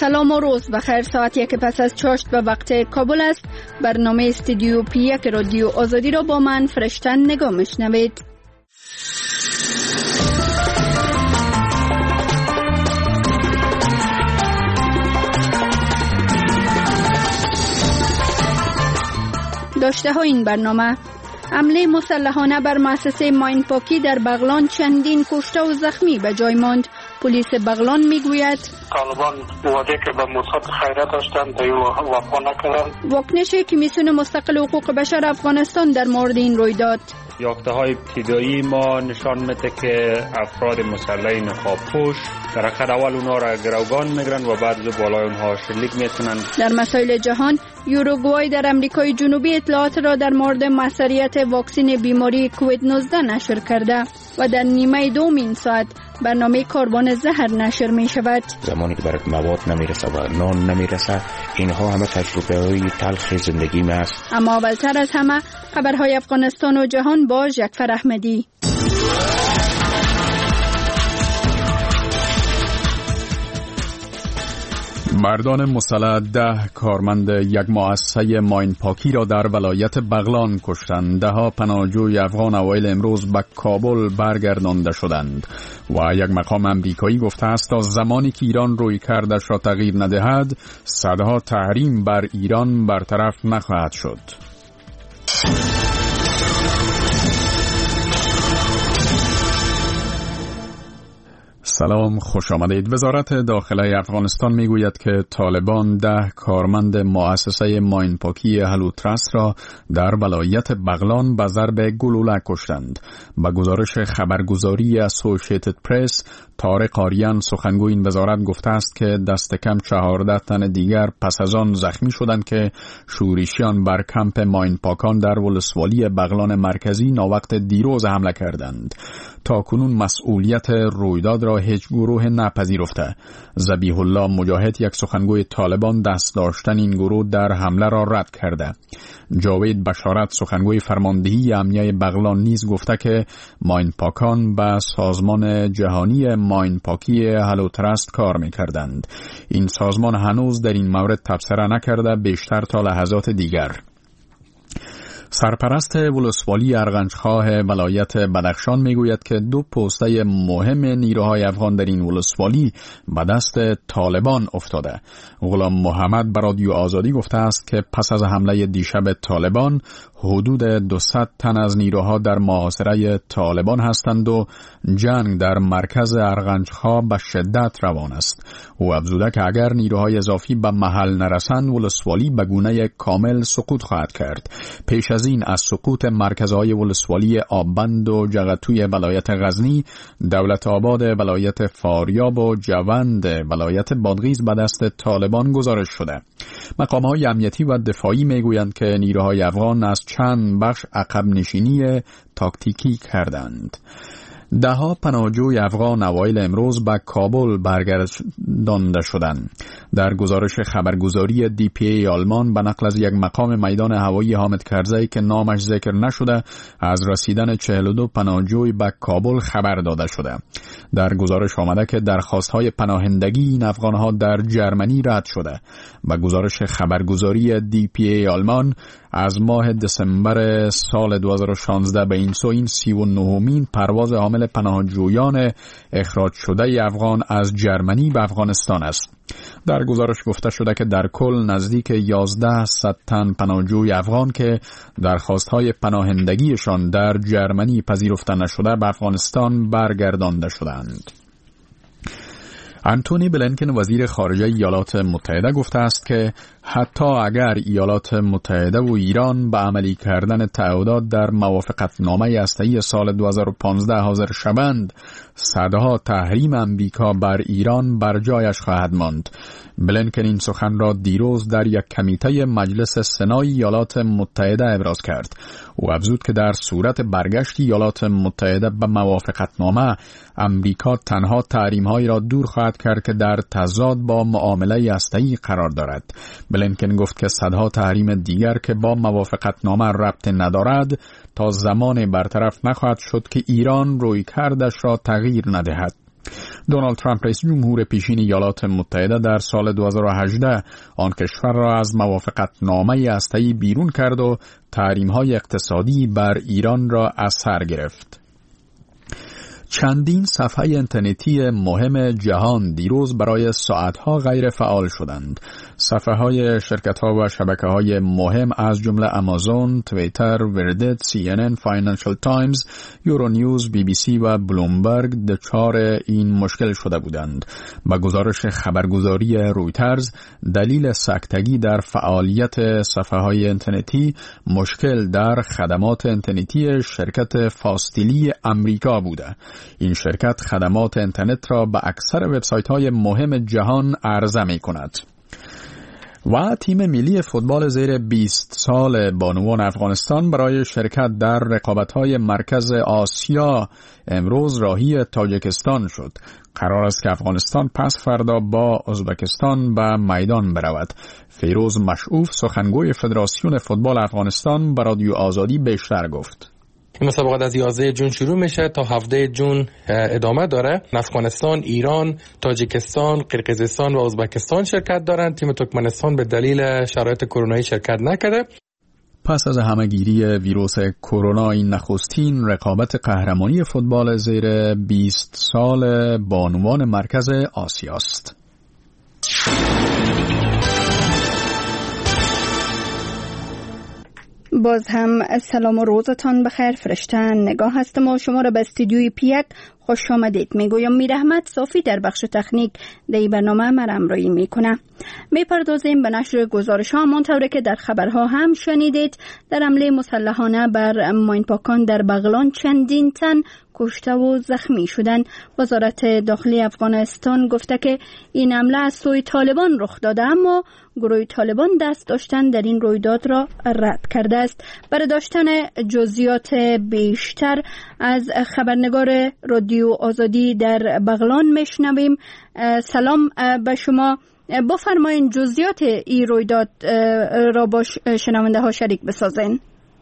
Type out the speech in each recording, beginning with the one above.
سلام و روز بخیر. ساعت 1 پس از چاشت به وقت کابل است. برنامه استودیو پی 1 رادیو آزادی را با من فرشتن نگاه میشنوید. داشته ها این برنامه: حمله مسلحانه بر مؤسسه ماین پاکی در بغلان، چندین کشته و زخمی به جای ماند. پلیس بغلان میگوید طالبان وعده که به موساد خیرات داشتند وفا نکردند. واکنش کمیسیون مستقل حقوق بشر افغانستان در مورد این رویداد: یافته‌های ابتدایی ما نشان میده که افراد مسلح نقاب‌پوش در اول اونها را گروگان میگیرن و بعد بالای اونها شلیک میکنن. در مسائل جهان، یوروگوای در امریکای جنوبی اطلاعات را در مورد موثریت واکسن بیماری کووید 19 نشر کرده و در نیمه دوم این ساعت برنامه کاربن زهر نشر می شود. زمانی که برات مواد نمیرسه و نان نمیرسه، اینها همه تجربه های تلخ زندگی ما است. اما اولتر از همه خبرهای افغانستان و جهان با جعفر احمدی. مردان مسلح 10 کارمند یک مؤسسه ماین پاکی را در ولایت بغلان کشتند. 10 پناهجوی افغان اوایل امروز به کابل برگردانده شدند و یک مقام امریکایی گفته است تا زمانی که ایران روی کردش را تغییر ندهد، صدها تحریم بر ایران برطرف نخواهد شد. سلام، خوش آمدید. وزارت داخله افغانستان میگوید که طالبان 10 کارمند مؤسسه ماین پاکی هلوترس را در ولایت بغلان به ضرب گلوله کشتند. به گزارش خبرگزاری اسوسییتد پرس، طارق آریان سخنگوی این وزارت گفته است که دست کم 14 تن دیگر پس از آن زخمی شدند که شورشیان بر کمپ ماین پاکان در ولسوالی بغلان مرکزی ناوقت دیروز حمله کردند. تا کنون مسئولیت رویداد را هیچ گروه نپذیرفته. ذبیح الله مجاهد، یک سخنگوی طالبان، دست داشتن این گروه در حمله را رد کرده. جاوید بشارت، سخنگوی فرماندهی امنیه بغلان، نیز گفته که ماین پاکان به سازمان جهانی ماین پاکی هلوترست کار می‌کردند. این سازمان هنوز در این مورد تبصره نکرده، بیشتر تا لحظات دیگر. سرپرست ولسوالی ارغنجخواه ولایت بدخشان میگوید که 2 پوسته مهم نیروهای افغان در این ولسوالی به دست طالبان افتاده. غلام محمد به رادیو آزادی گفته است که پس از حمله دیشب طالبان حدود 200 تن از نیروها در محاصره طالبان هستند و جنگ در مرکز ارغنجخواه به شدت روان است. او افزوده که اگر نیروهای اضافی به محل نرسند، ولسوالی به گونه کامل سقوط خواهد کرد. پیش از این از سقوط مرکزهای ولسوالی آبند و جغتوی ولایت غزنی، دولت آباد ولایت فاریاب و جوند ولایت بادغیس به دست طالبان گزارش شده. مقام‌های امنیتی و دفاعی میگویند که نیروهای افغان از چند بخش عقب نشینی تاکتیکی کردند. 10 پناهجوی افغان اوایل امروز به کابل برگردانده شدند. در گزارش خبرگزاری DPA آلمان به نقل از یک مقام میدان هوایی حامد کرزی که نامش ذکر نشده، از رسیدن 42 پناهجوی به کابل خبر داده شده. در گزارش آمده که درخواست‌های پناهندگی این افغان‌ها در جرمنی رد شده. به گزارش خبرگزاری DPA آلمان، از ماه دسامبر سال 2016 به این سو این 39مین پرواز حامل پناهجویان اخراج شده افغان از جرمنی به افغانستان است. در گزارش گفته شده که در کل نزدیک 1100 تن پناهجوی افغان که درخواست‌های پناهندگیشان در جرمنی پذیرفته نشده به افغانستان برگردانده شدند. انتونی بلینکن، وزیر خارجه ایالات متحده، گفته است که حتی اگر ایالات متحده و ایران به عملی کردن تعهدات در موافقتنامه هسته‌ای سال 2015 حاضر شوند، صدها تحریم امریکا بر ایران بر جایش خواهد ماند. بلینکن این سخن را دیروز در یک کمیته مجلس سنای ایالات متحده ابراز کرد. او افزود که در صورت برگشت ایالات متحده به موافقتنامه، امریکا تنها تحریم‌هایی را دور خواهد کرد که در تضاد با معامله هسته‌ای قرار دارد. بلینکن گفت که صدها تحریم دیگر که با موافقتنامه ربط ندارد تا زمان برطرف نخواهد شد که ایران رویکردش را تغییر ندهد. دونالد ترامپ رئیس جمهور پیشین ایالات متحده در سال 2018 آن کشور را از موافقتنامه هسته‌ای بیرون کرد و تحریم‌های اقتصادی بر ایران را از سر گرفت. چندین صفحه اینترنتی مهم جهان دیروز برای ساعتها غیر فعال شدند. صفحه های شرکت ها و شبکه های مهم از جمله آمازون، توییتر، وردت، CNN، فاینانشل تایمز، یورونیوز، BBC و بلومبرگ دچار این مشکل شده بودند. با گزارش خبرگزاری رویترز، دلیل سکتگی در فعالیت صفحه های اینترنتی مشکل در خدمات اینترنتی شرکت فاستیلی امریکا بوده. این شرکت خدمات اینترنت را به اکثر وبسایت‌های مهم جهان عرضه می‌کند. و تیم ملی فوتبال زیر 20 سال بانوان افغانستان برای شرکت در رقابت‌های مرکز آسیا امروز راهی تاجیکستان شد. قرار است که افغانستان پس فردا با ازبکستان به میدان برود. فیروز مشعوف سخنگوی فدراسیون فوتبال افغانستان به رادیو آزادی بیشتر گفت. این مسابقات از 11 جون شروع میشه تا 17 جون ادامه داره. افغانستان، ایران، تاجیکستان، قرقیزستان و ازبکستان شرکت دارند. تیم ترکمنستان به دلیل شرایط کرونایی شرکت نکرده. پس از همهگیری ویروس کرونا، این نخستین رقابت قهرمانی فوتبال زیر 20 سال بانوان مرکز آسیاست. باز هم سلام و روزتان بخیر. فرشته نگاه هستم و شما را به استودیوی پیک خوش آمدید میگویم. میر احمد صافی در بخش تکنیک در این برنامه مرا همراهی میکنه. میپردازیم به نشر گزارش ها همانطور که در خبرها هم شنیدید. در حمله مسلحانه بر ماینپاکان در بغلان چندین تن کشته و زخمی شدند. وزارت داخلی افغانستان گفته که این حمله از سوی طالبان رخ داده، اما گروه طالبان دست داشتن در این رویداد را رد کرده است. برای داشتن جزئیات بیشتر از خبرنگار رادیو آزادی در بغلان میشنویم. سلام به شما. بفرمایید جزئیات این رویداد را با شنونده ها شریک بسازین.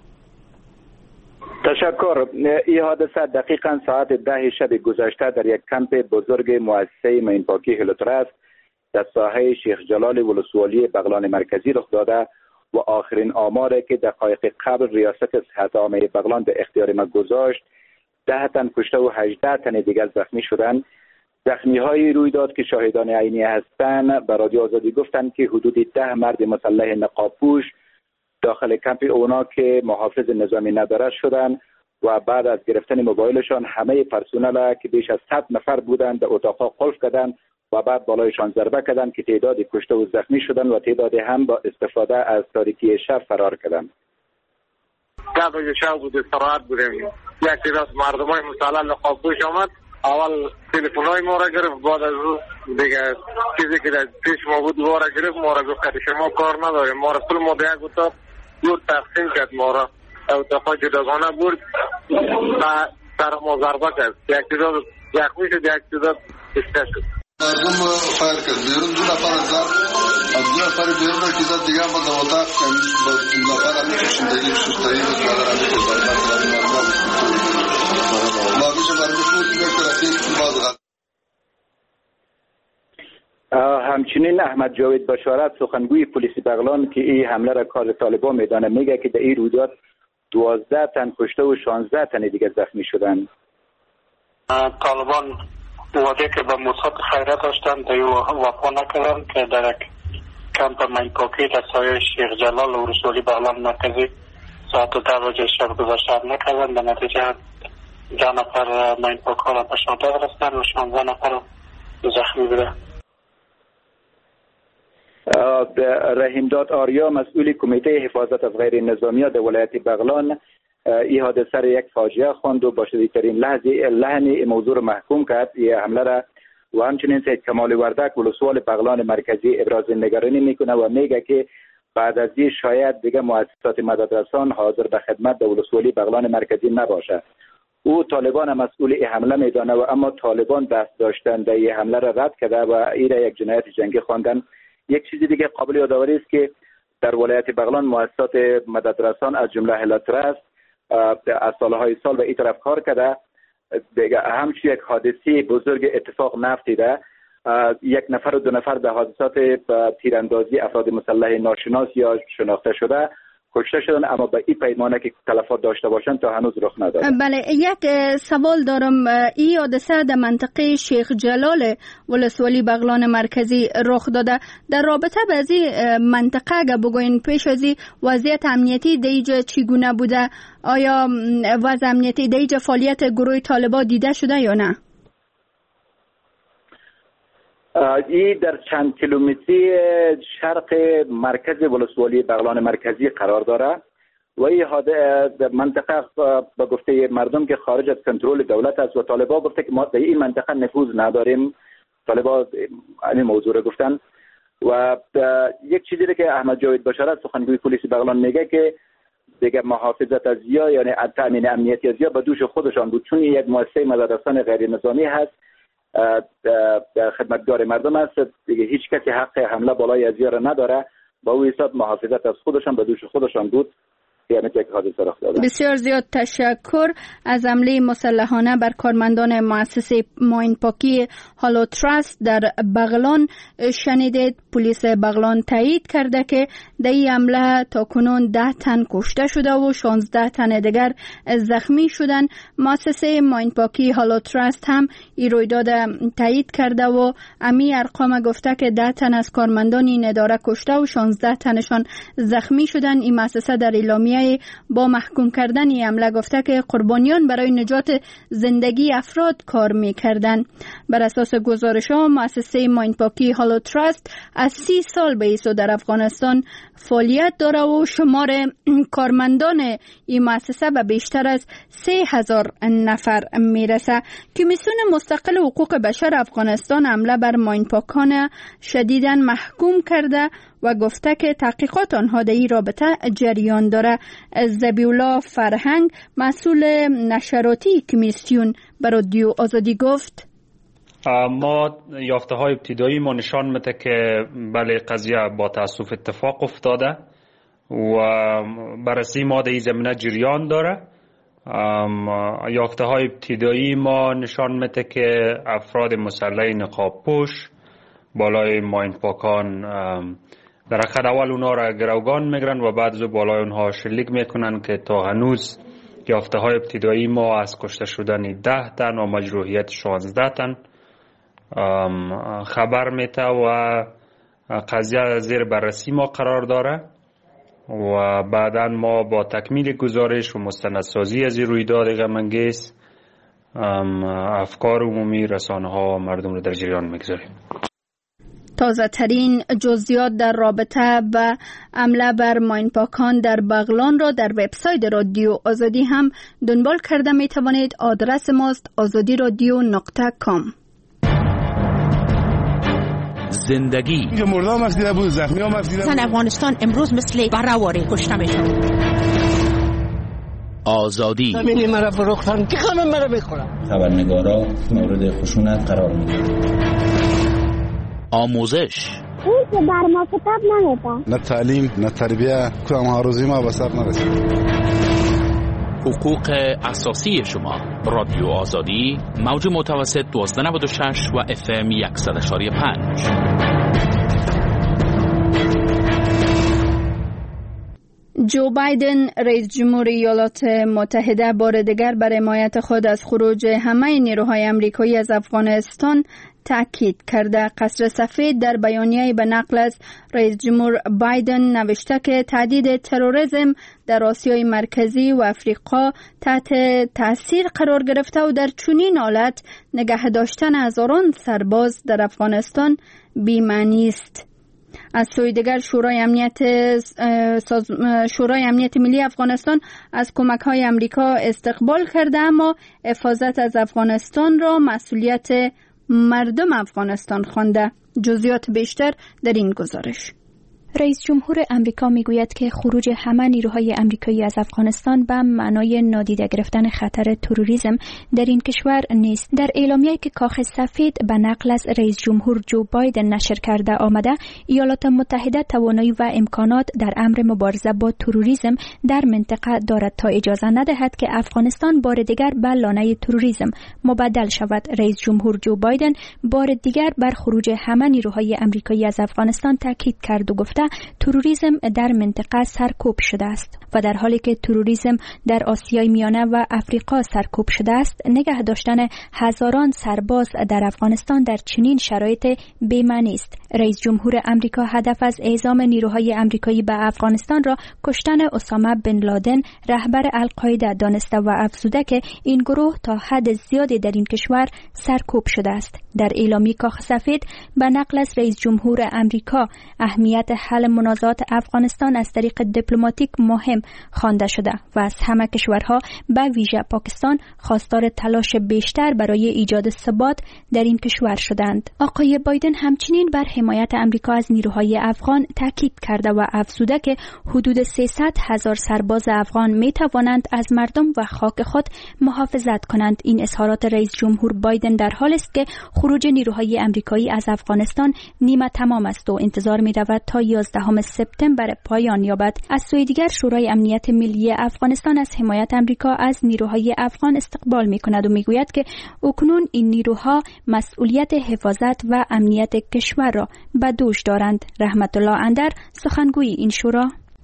تشکر. این حادثه دقیقاً ساعت 10 شب گذشته در یک کمپ بزرگ مؤسسه ماینپاکی هلوترس در ساحه شیخ جلال ولسوالی بغلان مرکزی رخ داده و آخرین آماری که دقایق قبل ریاست صحت عامه بغلان به اختیار ما گذاشت 10 تن کشته و 18 تن دیگر زخمی شدند. زخمی های رویداد که شاهدان عینی هستند به رادیو آزادی گفتند که حدود 10 مرد مسلح نقابپوش داخل کمپ اونا که محافظ نظامی ندارد شدند و بعد از گرفتن موبایلشان همه پرسنل که بیش از 100 نفر بودند در اتاقها قلف کردند و بعد بالایشان ضربه کردند که تعداد کشته و زخمی شدند و تعداد هم با استفاده از تاریکی شب فرار کردند. ده بجه شب بود، استراحت بودیم. یک تعداد مردمای مسلح نقابپوش آمد. اول تلفن‌های ما را گرفت، بعد از اون دیگه چیزی که در پیش ما بود ما را گرفت. ما را گفت که شما کار نداریم. ما را کل ما به یک اتاق دور تقسیم کرد. ما را اتاق‌ها جداگانه برد و سر ما ضربه کرد. یک تعداد زخمی شد، یک تعداد کشته شد. مردم فایر کرد. بیرون 2 نفر زد. از 2 نفر بیرون که زد دیگه هم در اتاق با نفر هم کشندگی سوختایی بود. مادر هم که همچنین احمد جاوید بشارت سخنگوی پلیس بغلان که این حمله را کار طالبان میدانه میگه که در این رویداد 12 تن کشته و 16 تن دیگه زخمی شدند. طالبان وعده که به موساد خیره داشتن در وفا نکردن که در کمپ ماینپاکی در سایه شیخ جلال ولسوالی بغلان مرکزی ساعت 10 بجه شب گذشته نکردن. به نتیجه 10 نفر ماینپاک ها را به شهادت رسیدند و 16 نفر زخمی بودند. رحیمداد آریا مسئول کمیته حفاظت از غیر نظامی در ولایت بغلان این حادثه را یک فاجعه خواند و با شدیدترین لحن موضوع را محکوم کرد. این حمله را و همچنین سید کمال وردک ولسوال بغلان مرکزی ابراز نگرانی میکنه و میگه که بعد از این شاید دیگه مؤسسات مددرسان حاضر به خدمت در ولسوالی بغلان مرکزی نباشه. او طالبان مسئول این حمله میدانه و اما طالبان دست داشتن در این حمله را رد کرده و این را یک جنایت جنگی خواندن. یک چیز دیگه قابل یادآوری است که در ولایت بغلان مؤسسات مددرسان از جمله هلاترس از سالهای سال به این طرف کار کرده همچون یک حادثه بزرگ اتفاق نیفتاده. یک نفر و دو نفر در حادثات تیراندازی افراد مسلح ناشناس یا شناخته شده کشته شدن، اما به این پیمانه که تلفات داشته باشند تا هنوز رخ نداده. بله، یک سوال دارم. این حادثه در منطقه شیخ جلال ولسوالی بغلان مرکزی رخ داده. در رابطه با این منطقه اگر بگوین پیش از این وضعیت امنیتی دیجا چگونه بوده؟ آیا وضع امنیتی دیجا فعالیت گروه طالبان دیده شده یا نه؟ این در چند کیلومتری شرق مرکز ولسوالی بغلان مرکزی قرار داره و این منطقه به گفته مردم که خارج از کنترل دولت است و طالبان گفته که ما در این منطقه نفوذ نداریم. طالبان این موضوع رو گفتن و یک چیزی که احمد جاوید بشارت سخنگوی پلیس بغلان میگه که دیگه محافظت از یا یعنی تامین امنیتی از یا به دوش خودشان بود، چون یک مؤسسه مدرسان غیر نظامی هست، خدمتگار مردم است دیگه، هیچ کسی حق حمله بالای از یا نداره. با او حساب محافظت از خودشان به دوش خودشان بود. بسیار زیاد تشکر. از حمله مسلحانه بر کارمندان مؤسسه ماین پاکی هالو تراست در بغلان شنیدید. پلیس بغلان تایید کرده که در این حمله تاکنون 10 تن کشته شده و 16 تن دیگر زخمی شدن. مؤسسه ماین پاکی هالو تراست هم این رویداد تایید کرده و امی ارقام گفته که 10 تن از کارمندان این اداره کشته و 16 تنشان زخمی شدن. این مؤسسه در اعلامیه با محکوم کردن این حمله گفته که قربانیان برای نجات زندگی افراد کار می‌کردند. بر اساس گزارش‌ها مؤسسه ماین پاکی هالو تراست از 30 سال به ایسو در افغانستان فعالیت داره و شمار کارمندان این مؤسسه به بیشتر از 3000 نفر میرسه. کمیسیون مستقل حقوق بشر افغانستان حمله بر ماین پاکان شدیداً محکوم کرده و گفته که تحقیقات آنها در این رابطه جریان داره. ذبیح‌الله فرهنگ مسئول نشراتی کمیسیون بر رادیو آزادی گفت ما یافته های ابتدایی ما نشان میده که بله قضیه با تاسف اتفاق افتاده و بررسی ما در این زمینه جریان داره. یافته های ابتدایی ما نشان میده که افراد مسلح نقاب پوش بالای ماین پاکان در اخر اول اونا را گروگان میگرن و بعد بالای اونها شلیک میکنن که تا هنوز یافته های ابتدایی ما از کشته شدن 10 تن و مجروحیت 16 تن خبر میده و قضیه زیر بررسی ما قرار داره و بعدا ما با تکمیل گزارش و مستندسازی از این رویداد غم‌انگیز افکار عمومی رسانه ها و مردم رو در جریان میگذاریم. تازه ترین جزئیات در رابطه با حمله بر ماین پاکان در بغلان را در وبسایت رادیو آزادی هم دنبال کرده می توانید. آدرس ماست azadiradyo.com. زندگی مردم مسئله بود، زخمی هم مسئله بود. افغانستان امروز مثل برآوری کشته میشن. آزادی زمینی مرا فروختن که خانم مرا بخورم. خبرنگارا مورد خشونت قرار میگیرن. آموزش این که بر ما کتاب نمیده، نه تعلیم نه تربیه، کدام ها روزی ما به سر نرسید. حقوق اساسی شما. رادیو آزادی موج متوسط 1296 و FM 100.5. جو بایدن رئیس جمهور ایالات متحده بار دیگر بر حمایت خود از خروج همه نیروهای آمریکایی از افغانستان تاکید کرده. قصر سفید در بیانیه‌ای به نقل از رئیس جمهور بایدن نوشته که تهدید تروریسم در آسیای مرکزی و افریقا تحت تاثیر قرار گرفته و در چنین حالت نگه داشتن هزاران سرباز در افغانستان بی‌معنی است. از سوی دیگر شورای امنیت ملی افغانستان از کمک‌های آمریکا استقبال کرده، اما حفاظت از افغانستان را مسئولیت مردم افغانستان خوانده. جزئیات بیشتر در این گزارش. رئیس جمهور امریکا میگوید که خروج همه نیروهای امریکایی از افغانستان به معنای نادیده گرفتن خطر تروریسم در این کشور نیست. در اعلامیه‌ای که کاخ سفید به نقل از رئیس جمهور جو بایدن نشر کرده آمده، ایالات متحده توانایی و امکانات در امر مبارزه با تروریسم در منطقه دارد تا اجازه ندهد که افغانستان بار دیگر به لانه تروریسم مبدل شود. رئیس جمهور جو بایدن بار دیگر بر خروج همه نیروهای امریکایی از افغانستان تاکید کرد و گفته تروریسم در منطقه سرکوب شده است و در حالی که تروریسم در آسیای میانه و افریقا سرکوب شده است، نگه داشتن هزاران سرباز در افغانستان در چنین شرایط بی‌معنی است. رئیس جمهور امریکا هدف از اعزام نیروهای امریکایی به افغانستان را کشتن اسامه بن لادن رهبر القاعده دانسته و افزوده که این گروه تا حد زیادی در این کشور سرکوب شده است. در اعلامیه کاخ سفید به نقل از رئیس جمهور امریکا اهمیت حل منازعات افغانستان از طریق دیپلماتیک مهم خوانده شده و از همه کشورها به ویژه پاکستان خواستار تلاش بیشتر برای ایجاد ثبات در این کشور شدند. آقای بایدن همچنین بر حمایت امریکا از نیروهای افغان تاکید کرده و افزوده که حدود 300,000 سرباز افغان می توانند از مردم و خاک خود محافظت کنند. این اظهارات رئیس جمهور بایدن در حالی است که خروج نیروهای امریکایی از افغانستان نیمه تمام است و انتظار می رود تا 11 سپتامبر پایان یابد. از سوی دیگر شورای امنیت ملی افغانستان از حمایت امریکا از نیروهای افغان استقبال می کند و می گوید که اکنون این نیروها مسئولیت حفاظت و امنیت کشور را به دوش دارند. رحمت الله اندر، سخنگوی این شورا: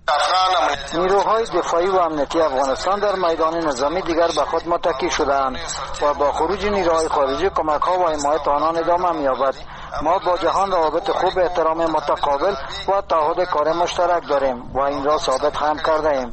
نیروهای دفاعی و امنیتی افغانستان در میدان نظامی دیگر به خود متکی شده‌اند و با خروج نیروهای خارجی کمک‌ها و حمایت آنان ادامه می‌یابد. ما با جهان روابط خوب، احترام متقابل و تعهد کار مشترک داریم و این را ثابت هم کرده ایم.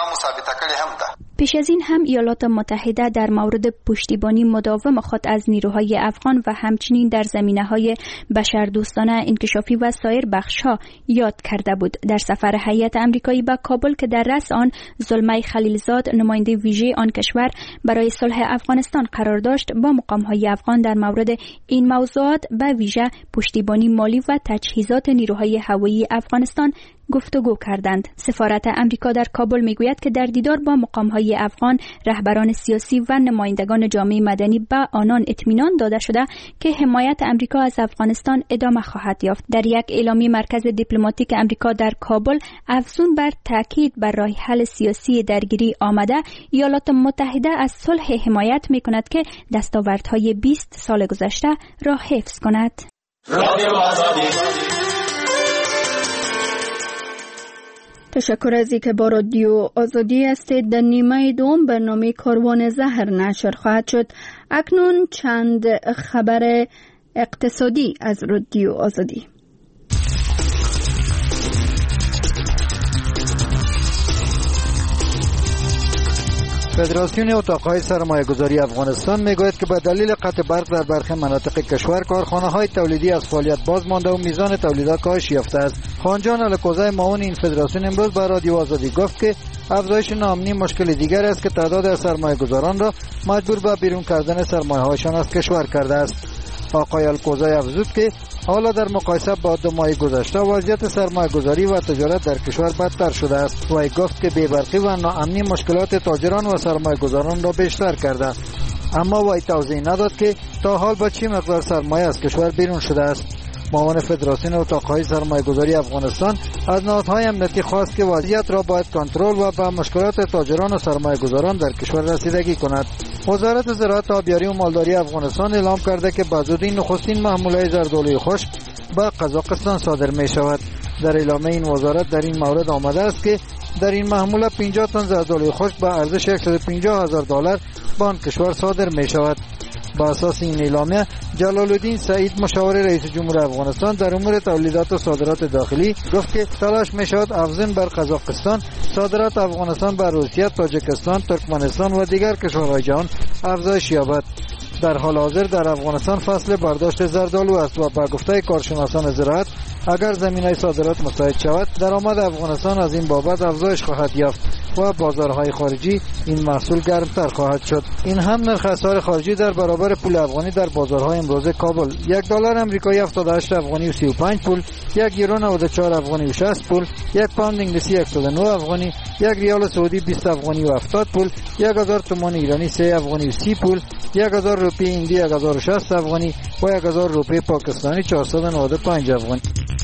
پیش از این هم ایالات متحده در مورد پشتیبانی مداوم خود از نیروهای افغان و همچنین در زمینه‌های بشردوستانه، انکشافی و سایر بخش‌ها یاد کرده بود. در سفر هیئت آمریکایی به کابل که در رأس آن زلمه خلیلزاد، نماینده ویژه آن کشور برای صلح افغانستان قرار داشت، با مقام‌های افغان در مورد این موضوعات به ویژه پشتیبانی مالی و تجهیزات نیروهای هوایی افغانستان گفتگو کردند. سفارت امریکا در کابل میگوید که در دیدار با مقام‌های افغان، رهبران سیاسی و نمایندگان جامعه مدنی به آنان اطمینان داده شده که حمایت امریکا از افغانستان ادامه خواهد یافت. در یک اعلامیه مرکز دیپلماتیک امریکا در کابل افزون بر تاکید بر راه حل سیاسی درگیری آمده، ایالات متحده از صلح حمایت میکند که دستاوردهای 20 سال گذشته را حفظ کند. تشکر از اینکه با رادیو آزادی هستید. در نیمه دوم برنامه کاروان زهر نشر خواهد شد. اکنون چند خبر اقتصادی از رادیو آزادی. فدراسیون اتاقهای سرمایه‌گذاری افغانستان میگوید که به دلیل قطع برق در برخی مناطق کشور کارخانه‌های تولیدی از فعالیت باز مانده و میزان تولیدات کاهش یافته است. خانجان الکوزای معاون این فدراسیون امروز به رادیو آزادی گفت که افزایش ناامنی مشکل دیگر است که تعداد از سرمایه‌گذاران را مجبور به بیرون کردن سرمایه‌هایشان از کشور کرده است. آقای الکوزای افزود که حالا در مقایسه با 2 ماه گذشته وضعیت سرمایه‌گذاری و تجارت در کشور بدتر شده است. وی گفت که بی‌برقی و ناامنی مشکلات تاجران و سرمایه‌گذاران را بیشتر کرده، اما وی توضیح نداد که تا حال با چه مقدار سرمایه از کشور بیرون شده است. معاون فدراسیون اتاقهای سرمایه‌گذاری افغانستان از نهادهای امنیتی خواست که وضعیت را باید کنترل و به مشکلات تاجران و سرمایه‌گذاران در کشور رسیدگی کند. وزارت زراعت، آبیاری و مالداری افغانستان اعلام کرده که به زودی نخستین محموله زردآلوی خشک به قزاقستان صادر می شود. در اعلامیه این وزارت در این مورد آمده است که در این محموله 50 تن زردآلوی خشک به ارزش $150,000 به آن کشور صادر می شود. با اساس این اعلامیه، جلال الدین سعید، مشاور رئیس جمهور افغانستان در امور تولیدات و صادرات داخلی، گفت که تلاش می شود افزون بر قزاقستان صادرات افغانستان به روسیه، تاجیکستان، ترکمنستان و دیگر کشورهای جهان افزایش یابد. در حال حاضر در افغانستان فصل برداشت زردآلو است و به گفته کارشناسان زراعت اگر زمینه صادرات مساعد شود درآمد افغانستان از این بابت افزایش خواهد یافت و بازارهای خارجی این محصول گرمتر خواهد شد. این هم نرخ اسعار خارجی در برابر پول افغانی در بازارهای امروزه کابل: یک دلار آمریکایی 78 افغانی و 35 پول، یک یورو 94 افغانی و 60 پول، یک پوند انگلیسی 109 افغانی، یک ریال سعودی 20 افغانی و 70 پول، 1000 تومان ایرانی 3 افغانی و 30 پول، 1000 روپیه هندی 1060 افغانی و 1000 روپیه پاکستانی 495 افغانی.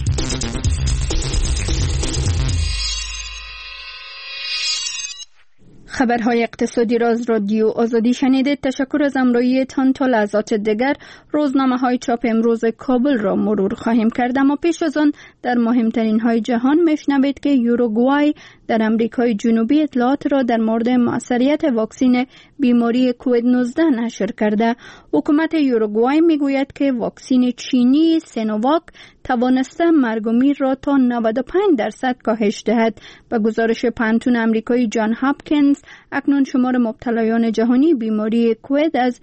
خبرهای اقتصادی را از رادیو آزادی شنیدید. تشکر از همراهیتان. تا لحظات دیگر روزنامه‌های چاپ امروز کابل را مرور خواهیم کرد، اما پیش از آن در مهمترین های جهان میشنوید که یوروگوای در امریکای جنوبی اطلاعات را در مورد موثریت واکسن بیماری کووید 19 نشر کرده. حکومت یوروگوای میگوید که واکسن چینی سینوواک توانسته مرگ و میر را تا 95% کاهش دهد. به گزارش پانتون امریکایی جان هاپکینز، اکنون شمار مبتلایان جهانی بیماری کووید از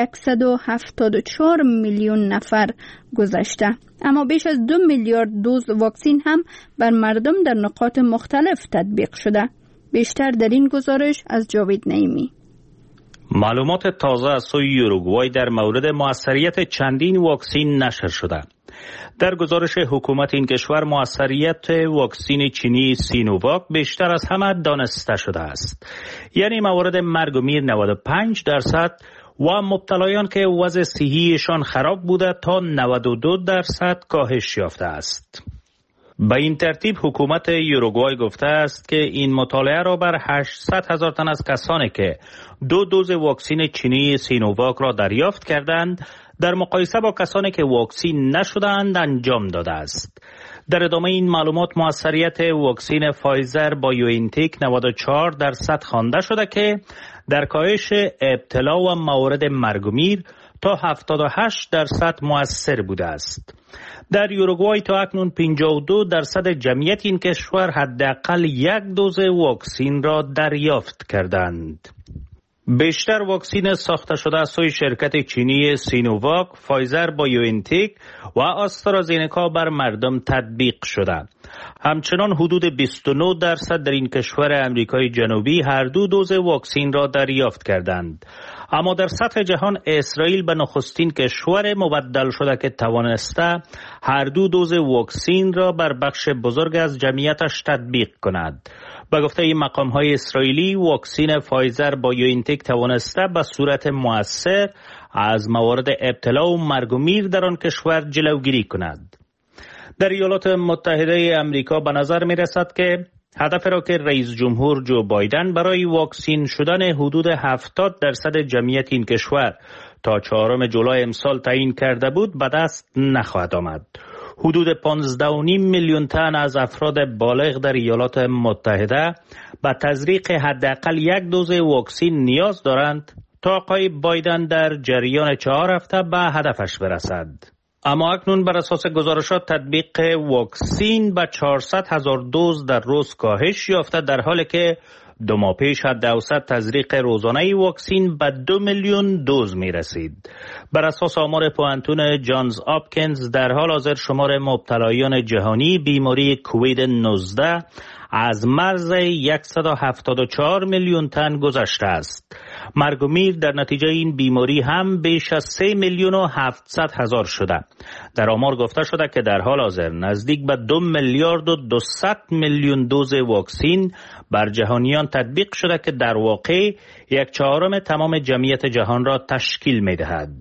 174 میلیون نفر گذشته، اما بیش از 2 میلیارد دوز واکسن هم بر مردم در نقاط مختلف تطبیق شده. بیشتر در این گزارش از جاوید نعیمی. معلومات تازه از سوی یوروگوای در مورد موثریت چندین واکسن نشر شده. در گزارش حکومت این کشور موثریت واکسن چینی سینوواک بیشتر از همه دانسته شده است، یعنی موارد مرگ و میر 95% و مبتلایان که وضع صحیحشان خراب بوده تا 92% کاهش یافته است. به این ترتیب حکومت یوروگوای گفته است که این مطالعه را بر 800,000 تن از کسانی که 2 دوز واکسن چینی سینوواک را دریافت کردند در مقایسه با کسانی که واکسن نشدند انجام داده است. در ادامه این معلومات موثریت واکسن فایزر بایوانتک 94% خوانده شده که در کاهش ابتلا و موارد مرگ و میر تا 78% مؤثر بوده است. در یوروگوای تا اکنون 52% جمعیت این کشور حداقل 1 دوز واکسن را دریافت کردند. بیشتر واکسن ساخته شده از سوی شرکت چینی سینوواک، فایزر بایوانتک و آسترازینکا بر مردم تطبیق شده. همچنان حدود 29% در این کشور امریکای جنوبی هر 2 دوز واکسن را دریافت کردند. اما در سطح جهان اسرائیل به نخستین کشور مبدل شده که توانسته هر 2 دوز واکسن را بر بخش بزرگ از جمعیتش تطبیق کند. به گفته این مقام‌های اسرائیلی، واکسن فایزر بایوانتک توانسته به صورت مؤثر از موارد ابتلا و مرگ و میر در آن کشور جلوگیری کند. در ایالات متحده آمریکا به نظر می رسد که هدف را که رئیس جمهور جو بایدن برای واکسن شدن حدود 70% جمعیت این کشور تا 4 جولای امسال تعیین کرده بود به دست نخواهد آمد. حدود 15.5 میلیون تن از افراد بالغ در ایالات متحده به تزریق حداقل 1 دوز واکسن نیاز دارند تا آقای بایدن در جریان 4 هفته به هدفش برسد. اما اکنون بر اساس گزارشات تطبیق واکسن به 400,000 دوز در روز کاهش یافته، در حالی که 2 ماه پیش حد اوسط تزریق روزانه واکسن به 2 میلیون دوز می رسید. بر اساس آمار پوانتون جانز آپکینز، در حال حاضر شمار مبتلایان جهانی بیماری کووید 19 از مرز 174 میلیون تن گذشته است. مرگ و میر در نتیجه این بیماری هم بیش از 3 میلیون و 700 هزار شده. در آمار گفته شده که در حال حاضر نزدیک به 2 میلیارد و 200 میلیون دوز واکسن بر جهانیان تطبیق شده که در واقع 1/4 تمام جمعیت جهان را تشکیل می دهد.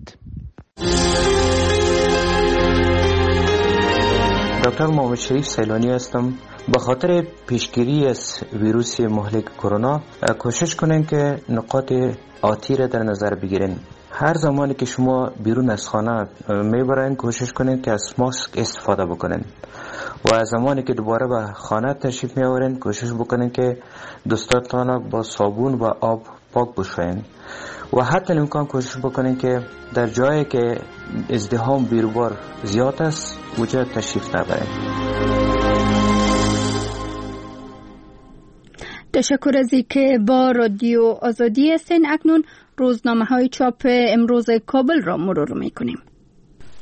دکتر محمد شریف سیلانی هستم. به خاطر پیشگیری از ویروس مهلک کرونا کوشش کنین که نقاط آتی را در نظر بگیرین. هر زمانی که شما بیرون از خانه میبرین کوشش کنین که از ماسک استفاده بکنین و زمانی که دوباره به خانه تشریف میآورین کوشش بکنین که دستاتان با صابون و آب پاک بشوین و حتی امکان کوشش بکنین که در جایی که ازدحام بیروبار زیاد است اونجا تشریف نبرین. تشکر از اینکه با رادیو آزادی هستین. اکنون روزنامه‌های چاپ امروز کابل را مرور می‌کنیم.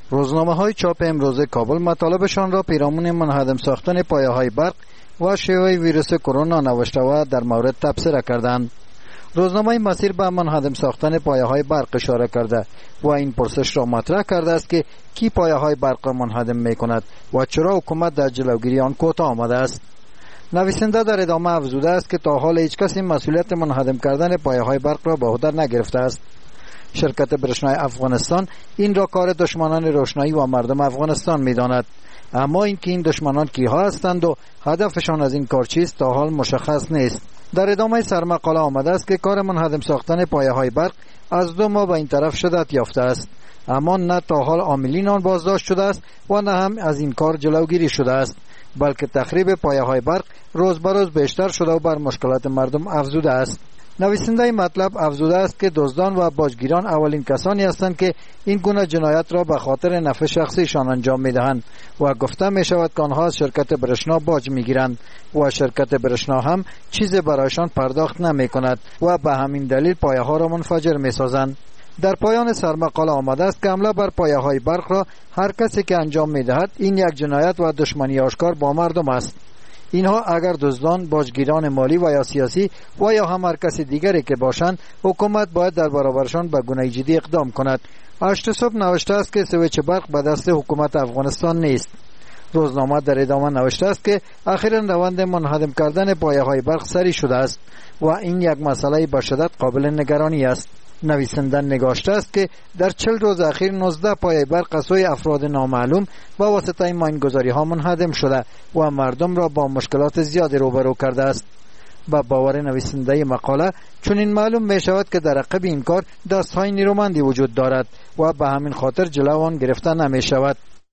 روزنامه‌های چاپ امروز کابل مطالبشان را پیرامون منهدم ساختن پایه‌های برق و شیوع ویروس کرونا نوشته و در مورد تبصره کردند. روزنامه مسیر به منهدم ساختن پایه‌های برق اشاره کرده و این پرسش را مطرح کرده است که کی پایه‌های برق را منهدم می‌کند و چرا حکومت در جلوگیری آن کوتاه آمده است. نویسنده در ادامه افزوده است که تا حال هیچ کسی مسئولیت منهدم کردن پایه‌های برق را به عهده نگرفته است. شرکت برشنای افغانستان این را کار دشمنان روشنایی و مردم افغانستان می‌داند، اما اینکه این دشمنان کیها هستند و هدفشان از این کار چیست تا حال مشخص نیست. در ادامه سرمقاله آمده است که کار منهدم ساختن پایه‌های برق از 2 ماه به این طرف شدت یافته است، اما نه تا حال عاملین آن بازداشت شده است و نه هم از این کار جلوگیری شده است، بلکه تخریب پایه‌های برق روز به روز بیشتر شده و بر مشکلات مردم افزوده است. نویسنده مطلب افزوده است که دزدان و باجگیران اولین کسانی هستند که این گونه جنایت را به خاطر نفع شخصیشان انجام می‌دهند و گفته می‌شود که آنها از شرکت برشنا باج می‌گیرند و شرکت برشنا هم چیزی برایشان پرداخت نمی‌کند و به همین دلیل پایه‌ها را منفجر می‌سازند. در پایان سرمقاله آمده است که حمله بر پایه‌های برق را هر کسی که انجام می‌دهد این یک جنایت و دشمنی آشکار با مردم است. اینها اگر دزدان، باجگیران مالی و یا سیاسی و یا هم هر کسی دیگری که باشند، حکومت باید در برابرشان به گونه جدی اقدام کند. هشت صبح نوشته است که سویچ برق به دست حکومت افغانستان نیست. روزنامه در ادامه نوشته است که اخیراً روند منهدم کردن پایه‌های برق سری شده است و این یک مسئله به شدت قابل نگرانی است. نویسنده نگاشته است که در 40 روز اخیر 19 پایه برق از سوی افراد نامعلوم با واسطه ماینگذاری ها منهدم شده و مردم را با مشکلات زیادی روبرو کرده است. با باور نویسنده مقاله چنین معلوم می شود که در عقب این کار دستهای نیرومندی وجود دارد و به همین خاطر جلو آن گرفته نمی شود.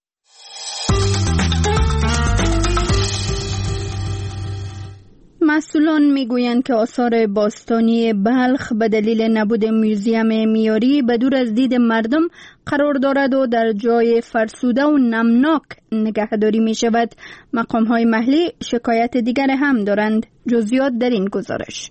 مسئولان میگویند که آثار باستانی بلخ به دلیل نبود موزیم معیاری به دور از دید مردم قرار دارد و در جای فرسوده و نمناک نگهداری می شود. مقام‌های محلی شکایت دیگر هم دارند. جزئیات در این گزارش.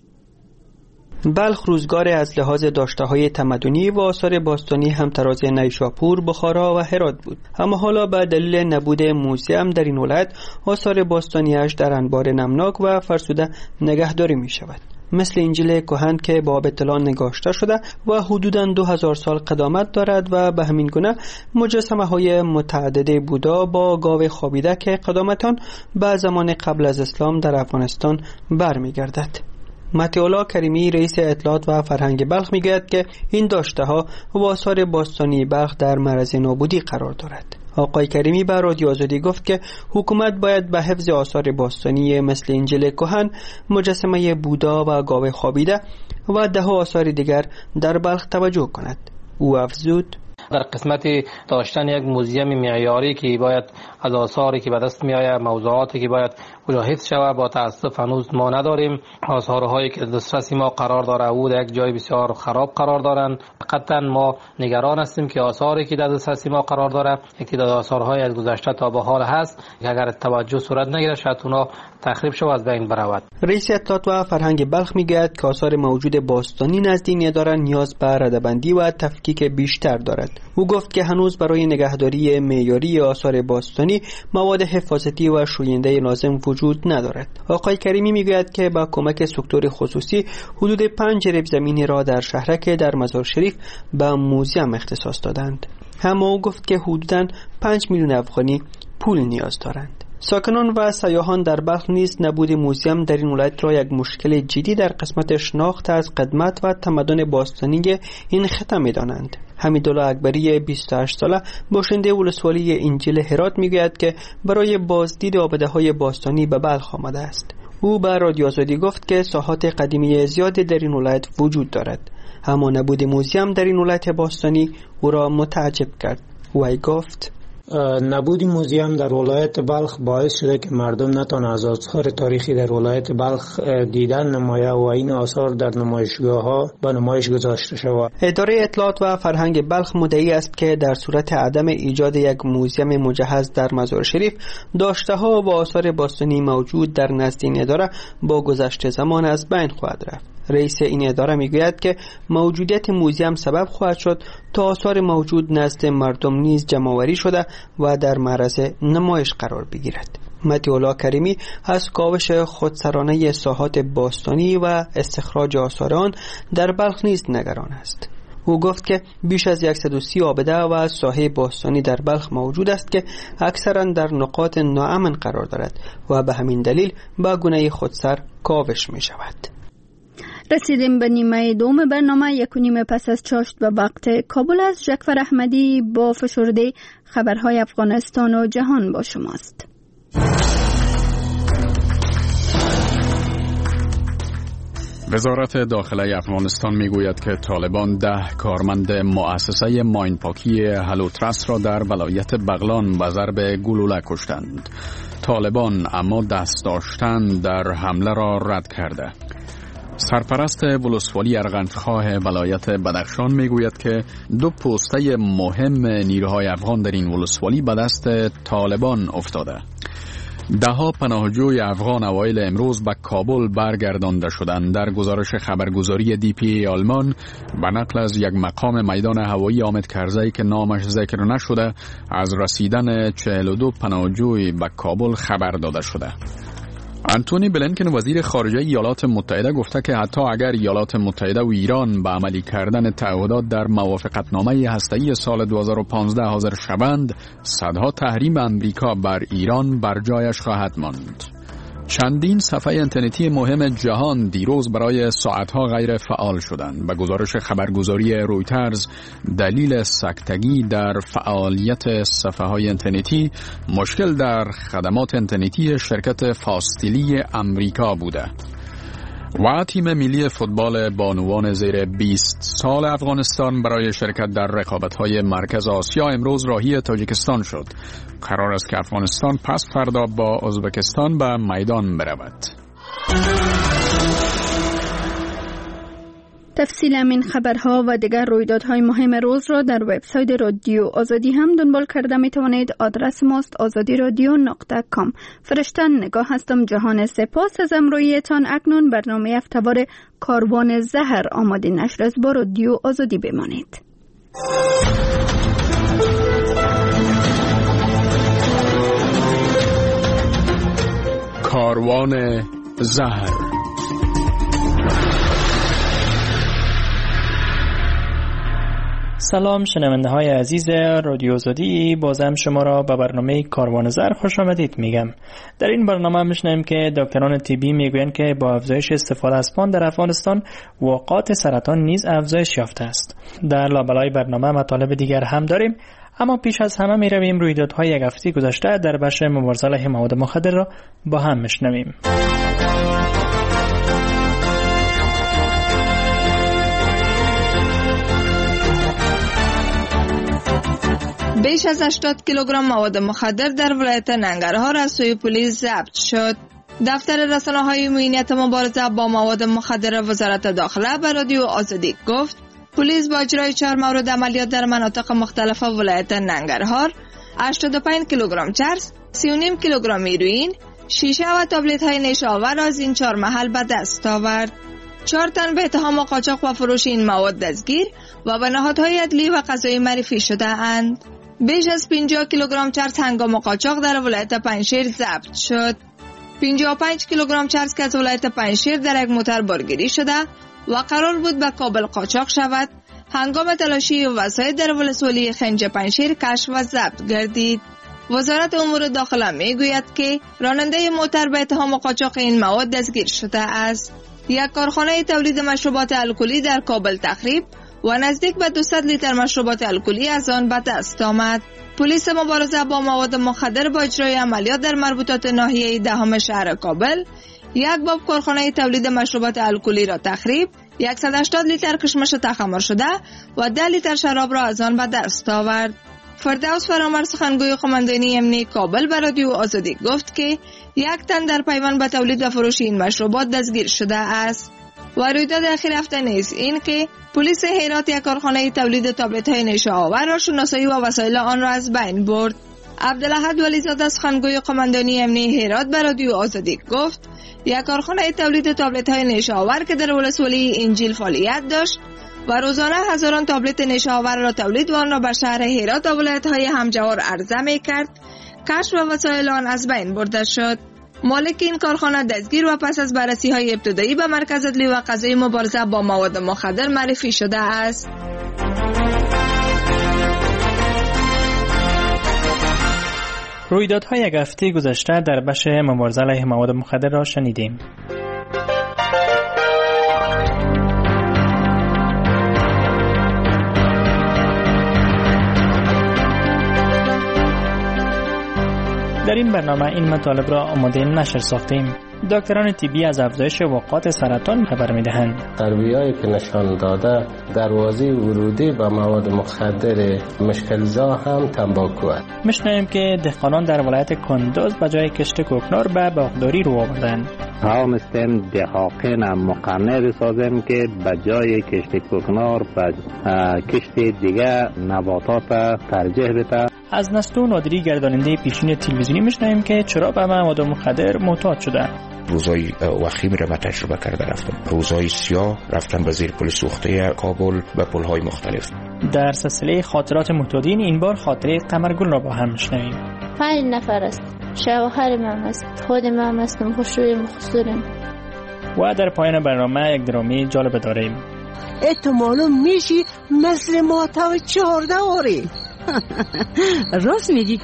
بلخ روزگار از لحاظ داشته‌های تمدنی و آثار باستانی همتراز نیشاپور، بخارا و هرات بود، اما حالا به دلیل نبود موزیم در این ولایت آثار باستانیش در انبار نمناک و فرسوده نگهداری می شود. مثل انجیل کهن که با اطلاع نگاشته شده و حدوداً 2000 سال قدامت دارد و به همین گونه مجسمه های متعدد بودا با گاو خوابیده که قدامتان به زمان قبل از اسلام در افغانستان برمیگردد. متی‌الله کریمی رئیس اطلاعات و فرهنگ بلخ میگوید که این داشته ها و آثار باستانی بلخ در معرض نابودی قرار دارد. آقای کریمی به رادیو آزادی گفت که حکومت باید به حفظ آثار باستانی مثل انجیل کهن، مجسمه بودا و گاو خوابیده و ده آثار دیگر در بلخ توجه کند. او افزود: در قسمت داشتن یک موزیم معیاری که باید از آثاری که به دست می آید، موضوعاتی که باید کجا حفظ شود، با تاسف هنوز ما نداریم. آثارهایی که دسترسی ما قرار داره او در یک جای بسیار خراب قرار دارند. قطعا ما نگران هستیم که آثاری که در دسترسی ما قرار داره، یک تعداد آثارهای از گذشته تا به حال هست که اگر توجه صورت نگیره شاید اونا تخریب شود، از بین برود. رئیس اطلاعات و فرهنگ بلخ میگوید که آثار موجود باستانی نزد این اداره نیاز به رده‌بندی و تفکیک بیشتر دارد. او گفت که هنوز برای نگهداری معیاری آثار باستانی مواد حفاظتی و شوینده لازم وجود ندارد. آقای کریمی میگوید که با کمک سکتور خصوصی حدود 5 ربع زمینی را در شهرک در مزار شریف به موزیم اختصاص دادند. اما او گفت که حدوداً 5 میلیون افغانی پول نیاز دارند. ساکنان و سیاحان در بلخ نیز نبود موزیم در این ولایت را یک مشکل جدی در قسمت شناخت از قدمت و تمدن باستانی این خطه می‌دانند. حمیدالله اکبری 28 ساله باشنده ولسوالی انجیل هرات میگوید که برای بازدید آباده‌های باستانی به بلخ آمده است. او به رادیو آزادی گفت که ساحات قدیمی زیادی در این ولایت وجود دارد، اما نبود موزیم در این ولایت باستانی او را متعجب کرد. او گفت: نبود موزیم در ولایت بلخ باعث شده که مردم نتوانند از آثار تاریخی در ولایت بلخ دیدن نمایه و این آثار در نمایشگاه‌ها به نمایش گذاشته شود. اداره اطلاعات و فرهنگ بلخ مدعی است که در صورت عدم ایجاد یک موزیم مجهز در مزار شریف، داشته‌ها و آثار باستانی موجود در نزد این اداره با گذشت زمان از بین خواهد رفت. رئیس این اداره میگوید که موجودیت موزیم سبب خواهد شد تا آثار موجود نزد مردم نیز جمع‌آوری شده و در معرض نمایش قرار بگیرد. متی‌الله کریمی از کاوش خودسرانه ساحات باستانی و استخراج آثار آن در بلخ نیز نگران است. او گفت که بیش از 130 آبده و ساحه باستانی در بلخ موجود است که اکثرا در نقاط ناامن قرار دارد و به همین دلیل با گونه خودسر کاوش می شود. رسیدیم به نیمه دوم برنامه. 1:30 پس از چاشت به وقت کابل از جعفر احمدی با فشرده خبرهای افغانستان و جهان با شماست. وزارت داخله افغانستان میگوید که طالبان 10 کارمند مؤسسه ماینپاکی هلوترس را در ولایت بغلان به ضرب گلوله کشتند. طالبان اما دست داشتن در حمله را رد کرده. سرپرست ولسوالی ارغندخواه ولایت بدخشان میگوید که 2 پوسته مهم نیروهای افغان در این ولسوالی به دست طالبان افتاده. 10 پناهجوی افغان اوایل امروز به کابل برگردانده شدند. در گزارش خبرگزاری DPA آلمان به نقل از یک مقام میدان هوایی حامد کرزی که نامش ذکر نشده از رسیدن 42 پناهجوی به کابل خبر داده شده. انتونی بلینکن وزیر خارجه ایالات متحده گفته که حتی اگر ایالات متحده و ایران به عملی کردن تعهدات در موافقتنامه هسته‌ای سال 2015 حاضر شوند، صدها تحریم امریکا بر ایران بر جایش خواهد ماند. چندین صفحه اینترنتی مهم جهان دیروز برای ساعتها غیر فعال شدند. به گزارش خبرگزاری رویترز دلیل سکتگی در فعالیت صفحه‌های اینترنتی مشکل در خدمات اینترنتی شرکت فاستیلی امریکا بوده. و تیم ملی فوتبال بانوان زیر 20 سال افغانستان برای شرکت در رقابت‌های مرکز آسیا امروز راهی تاجیکستان شد. قرار است که افغانستان پس فردا با ازبکستان به میدان برود. تفصیل این خبرها و دیگر رویدادهای مهم روز را در وبسایت رادیو آزادی هم دنبال کرده می توانید. آدرس ماست azadiradio.com. فرشتن نگاه هستم. جهان سپاس از امرویتان. اکنون برنامه هفته‌وار کاروان زهر آماده نشر است. با رادیو آزادی بمانید. کاروان زهر. سلام شنونده های عزیز رادیو آزادی، بازم شما را به برنامه کاروان زهر خوش آمدید میگم. در این برنامه میشنویم که دکتران طبی میگویند که با افزایش استفاده از پان در افغانستان وقایع سرطان نیز افزایش یافته است. در لابلای برنامه مطالب دیگر هم داریم، اما پیش از همه میرویم رویدادهای یک هفته گذشته در بخش مبارزه علیه مواد مخدر را با هم میشنویم. بیش از 80 کیلوگرم مواد مخدر در ولایت ننگرهار از سوی پلیس ضبط شد. دفتر رسانه‌های امنیت مبارزه با مواد مخدر وزارت داخله به رادیو آزادی گفت پلیس با اجرای 4 مورد عملیات در مناطق مختلف ولایت ننگرهار 85 کیلوگرم چرس، 3.5 کیلوگرم هیروئین، شیشه و تابلت‌های نشاور از این 4 محل به دست آورد. 4 تن به اتهام قاچاق و فروش این مواد دستگیر و به نهادهای عدلی و قضایی معرفی شده اند. بیش از 50 کیلوگرم چرس هنگام قاچاق در ولایت پنجشیر ضبط شد. 55 کیلوگرم چرس که از ولایت پنجشیر در یک موتر بارگیری شده و قرار بود به کابل قاچاق شود، هنگام تلاشی وسایل در ولسوالی خنج پنجشیر کشف و ضبط گردید. وزارت امور داخله میگوید که راننده موتر به اتهام قاچاق این مواد دستگیر شده است. یک کارخانه تولید مشروبات الکلی در کابل تخریب و نزدیک به 200 لیتر مشروبات الکلی از آن به دست آمد. پلیس مبارزه با مواد مخدر با اجرای عملیات در مربوطات ناحیه 10 شهر کابل یک باب کارخانه تولید مشروبات الکلی را تخریب، 180 لیتر کشمش تخمر شده و 10 لیتر شراب را از آن به دست آورد. فردوس فرامر سخنگوی قماندانی امنیتی کابل به رادیو آزادی گفت که 1 تن در پیوند به تولید و فروش این مشروبات دستگیر شده است. و رویداد اخیر هفته نیز این که پلیس هرات یک کارخانه تولید تابلت‌های نشه‌آور را شناسایی و وسایل آن را از بین برد. عبدالاحد ولیزاده سخنگوی قماندانی امنیتی هرات به رادیو آزادی گفت یک کارخانه تولید تابلت های نیشاور که در ولسوالی انجیل فعالیت داشت و روزانه هزاران تابلت نیشاور را تولید و آن را به شهر هرات و ولایت های همجوار عرضه می کرد، کشف و وسایل آن از بین برده شد. مالک این کارخانه دستگیر و پس از بررسی های ابتدایی به مرکز عدلی و قضایی مبارزه با مواد مخدر معرفی شده است. رویدادهای یک هفته گذشته در بخش مبارزه علیه مواد مخدر را شنیدیم. در این برنامه این مطالب را آماده نشر ساختیم. دکتران طبی از افزایش وقایع سرطان خبر می‌دهند. ترویجی که نشان داده دروازه ورودی به مواد مخدر مشکل‌زا هم تنباکو است. می‌شنویم که دهقانان در ولایت کندوز به جای کشت کوکنار به باغداری رو آوردند. توانستیم دهاقین مقننه بسازیم که به جای کشت کوکنار به کشت دیگه نباتات ترجیح بده. از نستو نادری گرداننده پیشین تلویزیونی می‌شنویم که چرا به مواد مخدر معتاد شده. روزای وخیمی را من تجربه کرده رفتم. روزای سیاه رفتم به زیر پل سوخته کابل به پل‌های مختلف. در سلسله خاطرات معتادین این بار خاطره قمرگل را با هم می‌شنویم. 5 نفر است. شوهر من است. خود من هستم. خوشوی مخصورم. و در پایان برنامه یک درامی جالب داریم. تو معلوم میشی مثل ما تا 14 آری. راست میگی.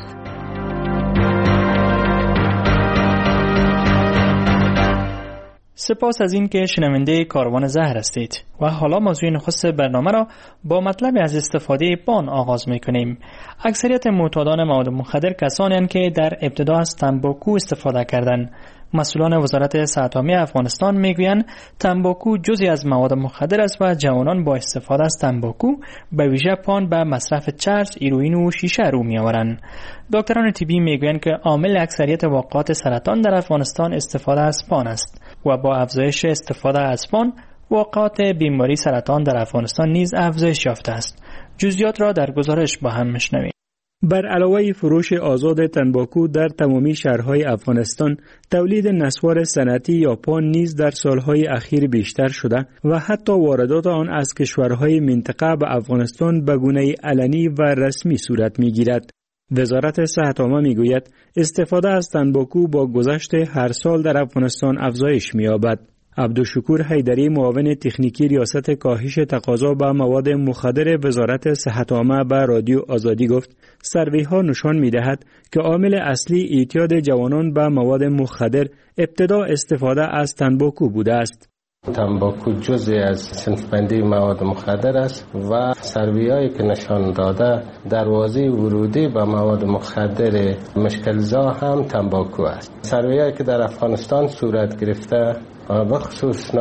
سپاس از این که شنونده کاروان زهر هستید و حالا موضوع نخست برنامه را با مطلب از استفاده پان آغاز میکنیم. اکثریت معتادان مواد مخدر کسانی هستند که در ابتدا از تنباکو استفاده کردند. مسئولان وزارت صحت عامه افغانستان میگویند تنباکو جزئی از مواد مخدر است و جوانان با استفاده از تنباکو به ویژه پان به مصرف چرس، هیروئین و شیشه رو میآورند. دکتران طبی میگویند که عامل اکثریت واقعات سرطان در افغانستان استفاده از پان است و با افزایش استفاده از پان واقعات بیماری سرطان در افغانستان نیز افزایش یافته است. جزئیات را در گزارش با هم میشنویم. بر علاوه فروش آزاد تنباکو در تمامی شهرهای افغانستان، تولید نسوار صنعتی یا پان نیز در سالهای اخیر بیشتر شده و حتی واردات آن از کشورهای منطقه به افغانستان به گونه علنی و رسمی صورت می‌گیرد. وزارت صحت عامه می‌گوید استفاده از تنباکو با گذشت هر سال در افغانستان افزایش می‌یابد. عبدالشکور حیدری معاون تکنیکی ریاست کاهش تقاضا به مواد مخدر وزارت صحت عامه به رادیو آزادی گفت سروی‌ها نشان می‌دهد که عامل اصلی اعتیاد جوانان به مواد مخدر ابتدا استفاده از تنباکو بوده است. تنباکو جزئی از صنف‌بندی مواد مخدر است و سروی‌هایی که نشان داده دروازه ورودی به مواد مخدر مشکل‌زا هم تنباکو است. سروی‌هایی که در افغانستان صورت گرفته به خصوص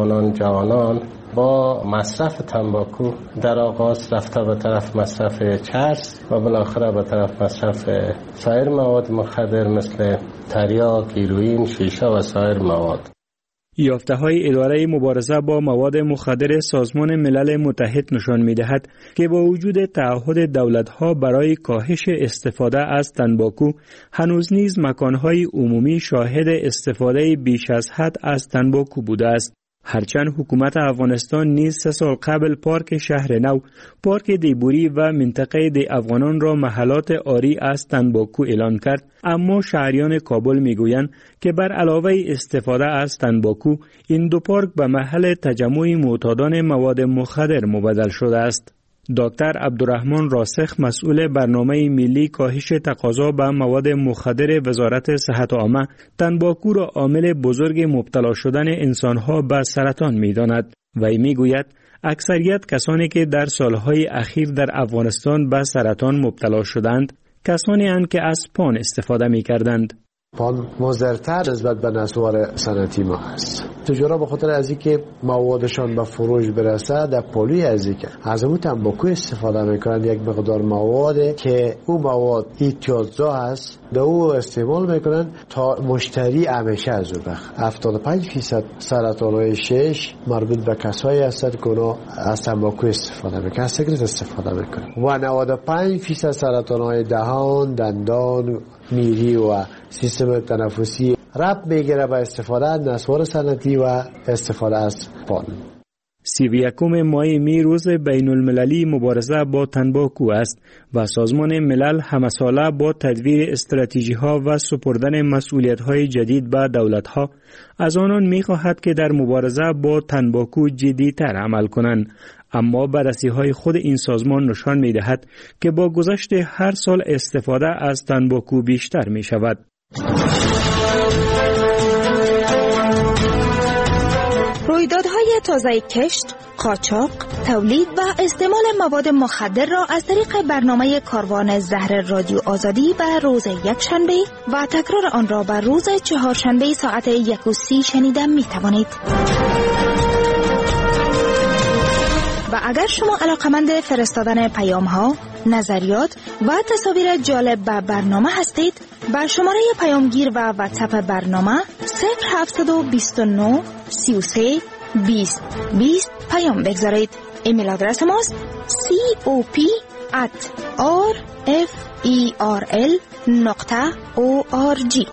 جوانان با مصرف تنباکو در آغاز رفته به طرف مصرف چرس و بالاخره به طرف مصرف سایر مواد مخدر مثل تریاک، هیروئین، شیشه و سایر مواد. یافته‌های اداره مبارزه با مواد مخدر سازمان ملل متحد نشان می‌دهد که با وجود تعهد دولت‌ها برای کاهش استفاده از تنباکو، هنوز نیز مکان‌های عمومی شاهد استفاده بیش از حد از تنباکو بوده است. هرچند حکومت افغانستان نیز 3 سال قبل پارک شهر نو، پارک دیبوری و منطقه دی افغانان را محلات عاری از تنباکو اعلان کرد، اما شهریان کابل میگویند که بر علاوه استفاده از تنباکو، این دو پارک به محل تجمع معتادان مواد مخدر مبدل شده است. دکتر عبدالرحمن راسخ مسئول برنامه ملی کاهش تقاضا به مواد مخدر وزارت صحت عامه تنباکو را عامل بزرگ مبتلا شدن انسانها به سرطان می‌داند. وی میگوید اکثریت کسانی که در سالهای اخیر در افغانستان به سرطان مبتلا شدند کسانی اند که از پان استفاده می‌کردند. پان مضرتر نسبت به نسوار صنعتی ما هست. تجارا به خاطر از اینکه موادشان به فروش برسه در پالوی از اینکه از اون تنباکو استفاده میکنن، یک مقدار مواد که اون مواد امتیازها هست در او استعمال میکنن تا مشتری همیشه از اون بخ. 75% سرطانهای شش مربوط به کسایی هستند که اونا از تنباکو استفاده میکنن، از سیگارت استفاده میکنن و 95% سرطانهای دهان، دندان، میری و سیستم تنفسی ربط میگیره به استفاده از نسوار صنعتی و استفاده از پان. 31 ماه می روز بین المللی مبارزه با تنباکو است و سازمان ملل همساله با تدویر استراتژی ها و سپردن مسئولیت های جدید به دولت ها از آنان می خواهد که در مبارزه با تنباکو جدی‌تر عمل کنند. اما بررسی های خود این سازمان نشان می دهد که با گذشت هر سال استفاده از تنباکو بیشتر می شود. رویدادهای تازه کشت، قاچاق، تولید و استعمال مواد مخدر را از طریق برنامه کاروان زهر رادیو آزادی به روز یکشنبه و تکرار آن را به روز چهارشنبه ساعت 1:30 شنیده می توانید. و اگر شما علاقمند فرستادن پیام ها، نظریات و تصاویر جالب به برنامه هستید، با شماره پیامگیر و واتساپ برنامه 0729 33 20 20 پیام بگذارید. ایمیل آدرس ماست cop@rferl.org.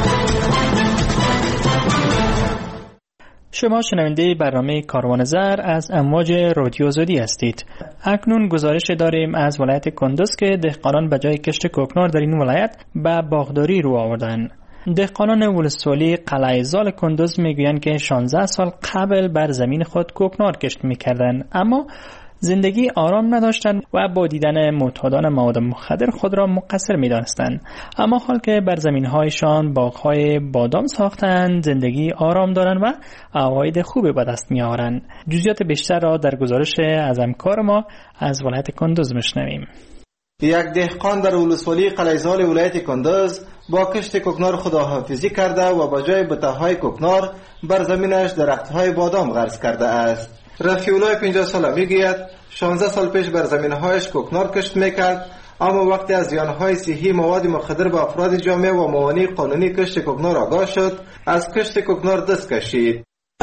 شما شنونده برنامه کاروان زر از امواج رادیو آزادی هستید. اکنون گزارش داریم از ولایت کندوز که دهقانان به جای کشت کوکنار در این ولایت به باغداری رو آوردن. دهقانان ولسوالی قلعه زال کندوز میگویند که 16 سال قبل بر زمین خود کوکنار کشت میکردند، اما زندگی آرام نداشتند و با دیدن معتادان مواد مخدر خود را مقصر می‌دانستند. اما حال که بر زمین‌هایشان باغ‌های بادام ساختند، زندگی آرام دارند و عواید خوبی به دست می‌آورند. جزئیات بیشتر را در گزارش از همکار ما از ولایت کندوز می‌شنویم. یک دهقان در ولسوالی قلعه زال ولایت کندوز با کشت کوکنار خداحافظی کرده و با جای بته‌های کوکنار بر زمینش درخت‌های بادام غرس کرده است. رفیع‌الله 50 ساله میگوید 16 سال پیش بر زمینهایش کوکنار کشت میکرد، اما وقتی از زیانهای صحی مواد مخدر به افراد جامعه و موانع قانونی کشت کوکنار آگاه شد، از کشت کوکنار دست کشید.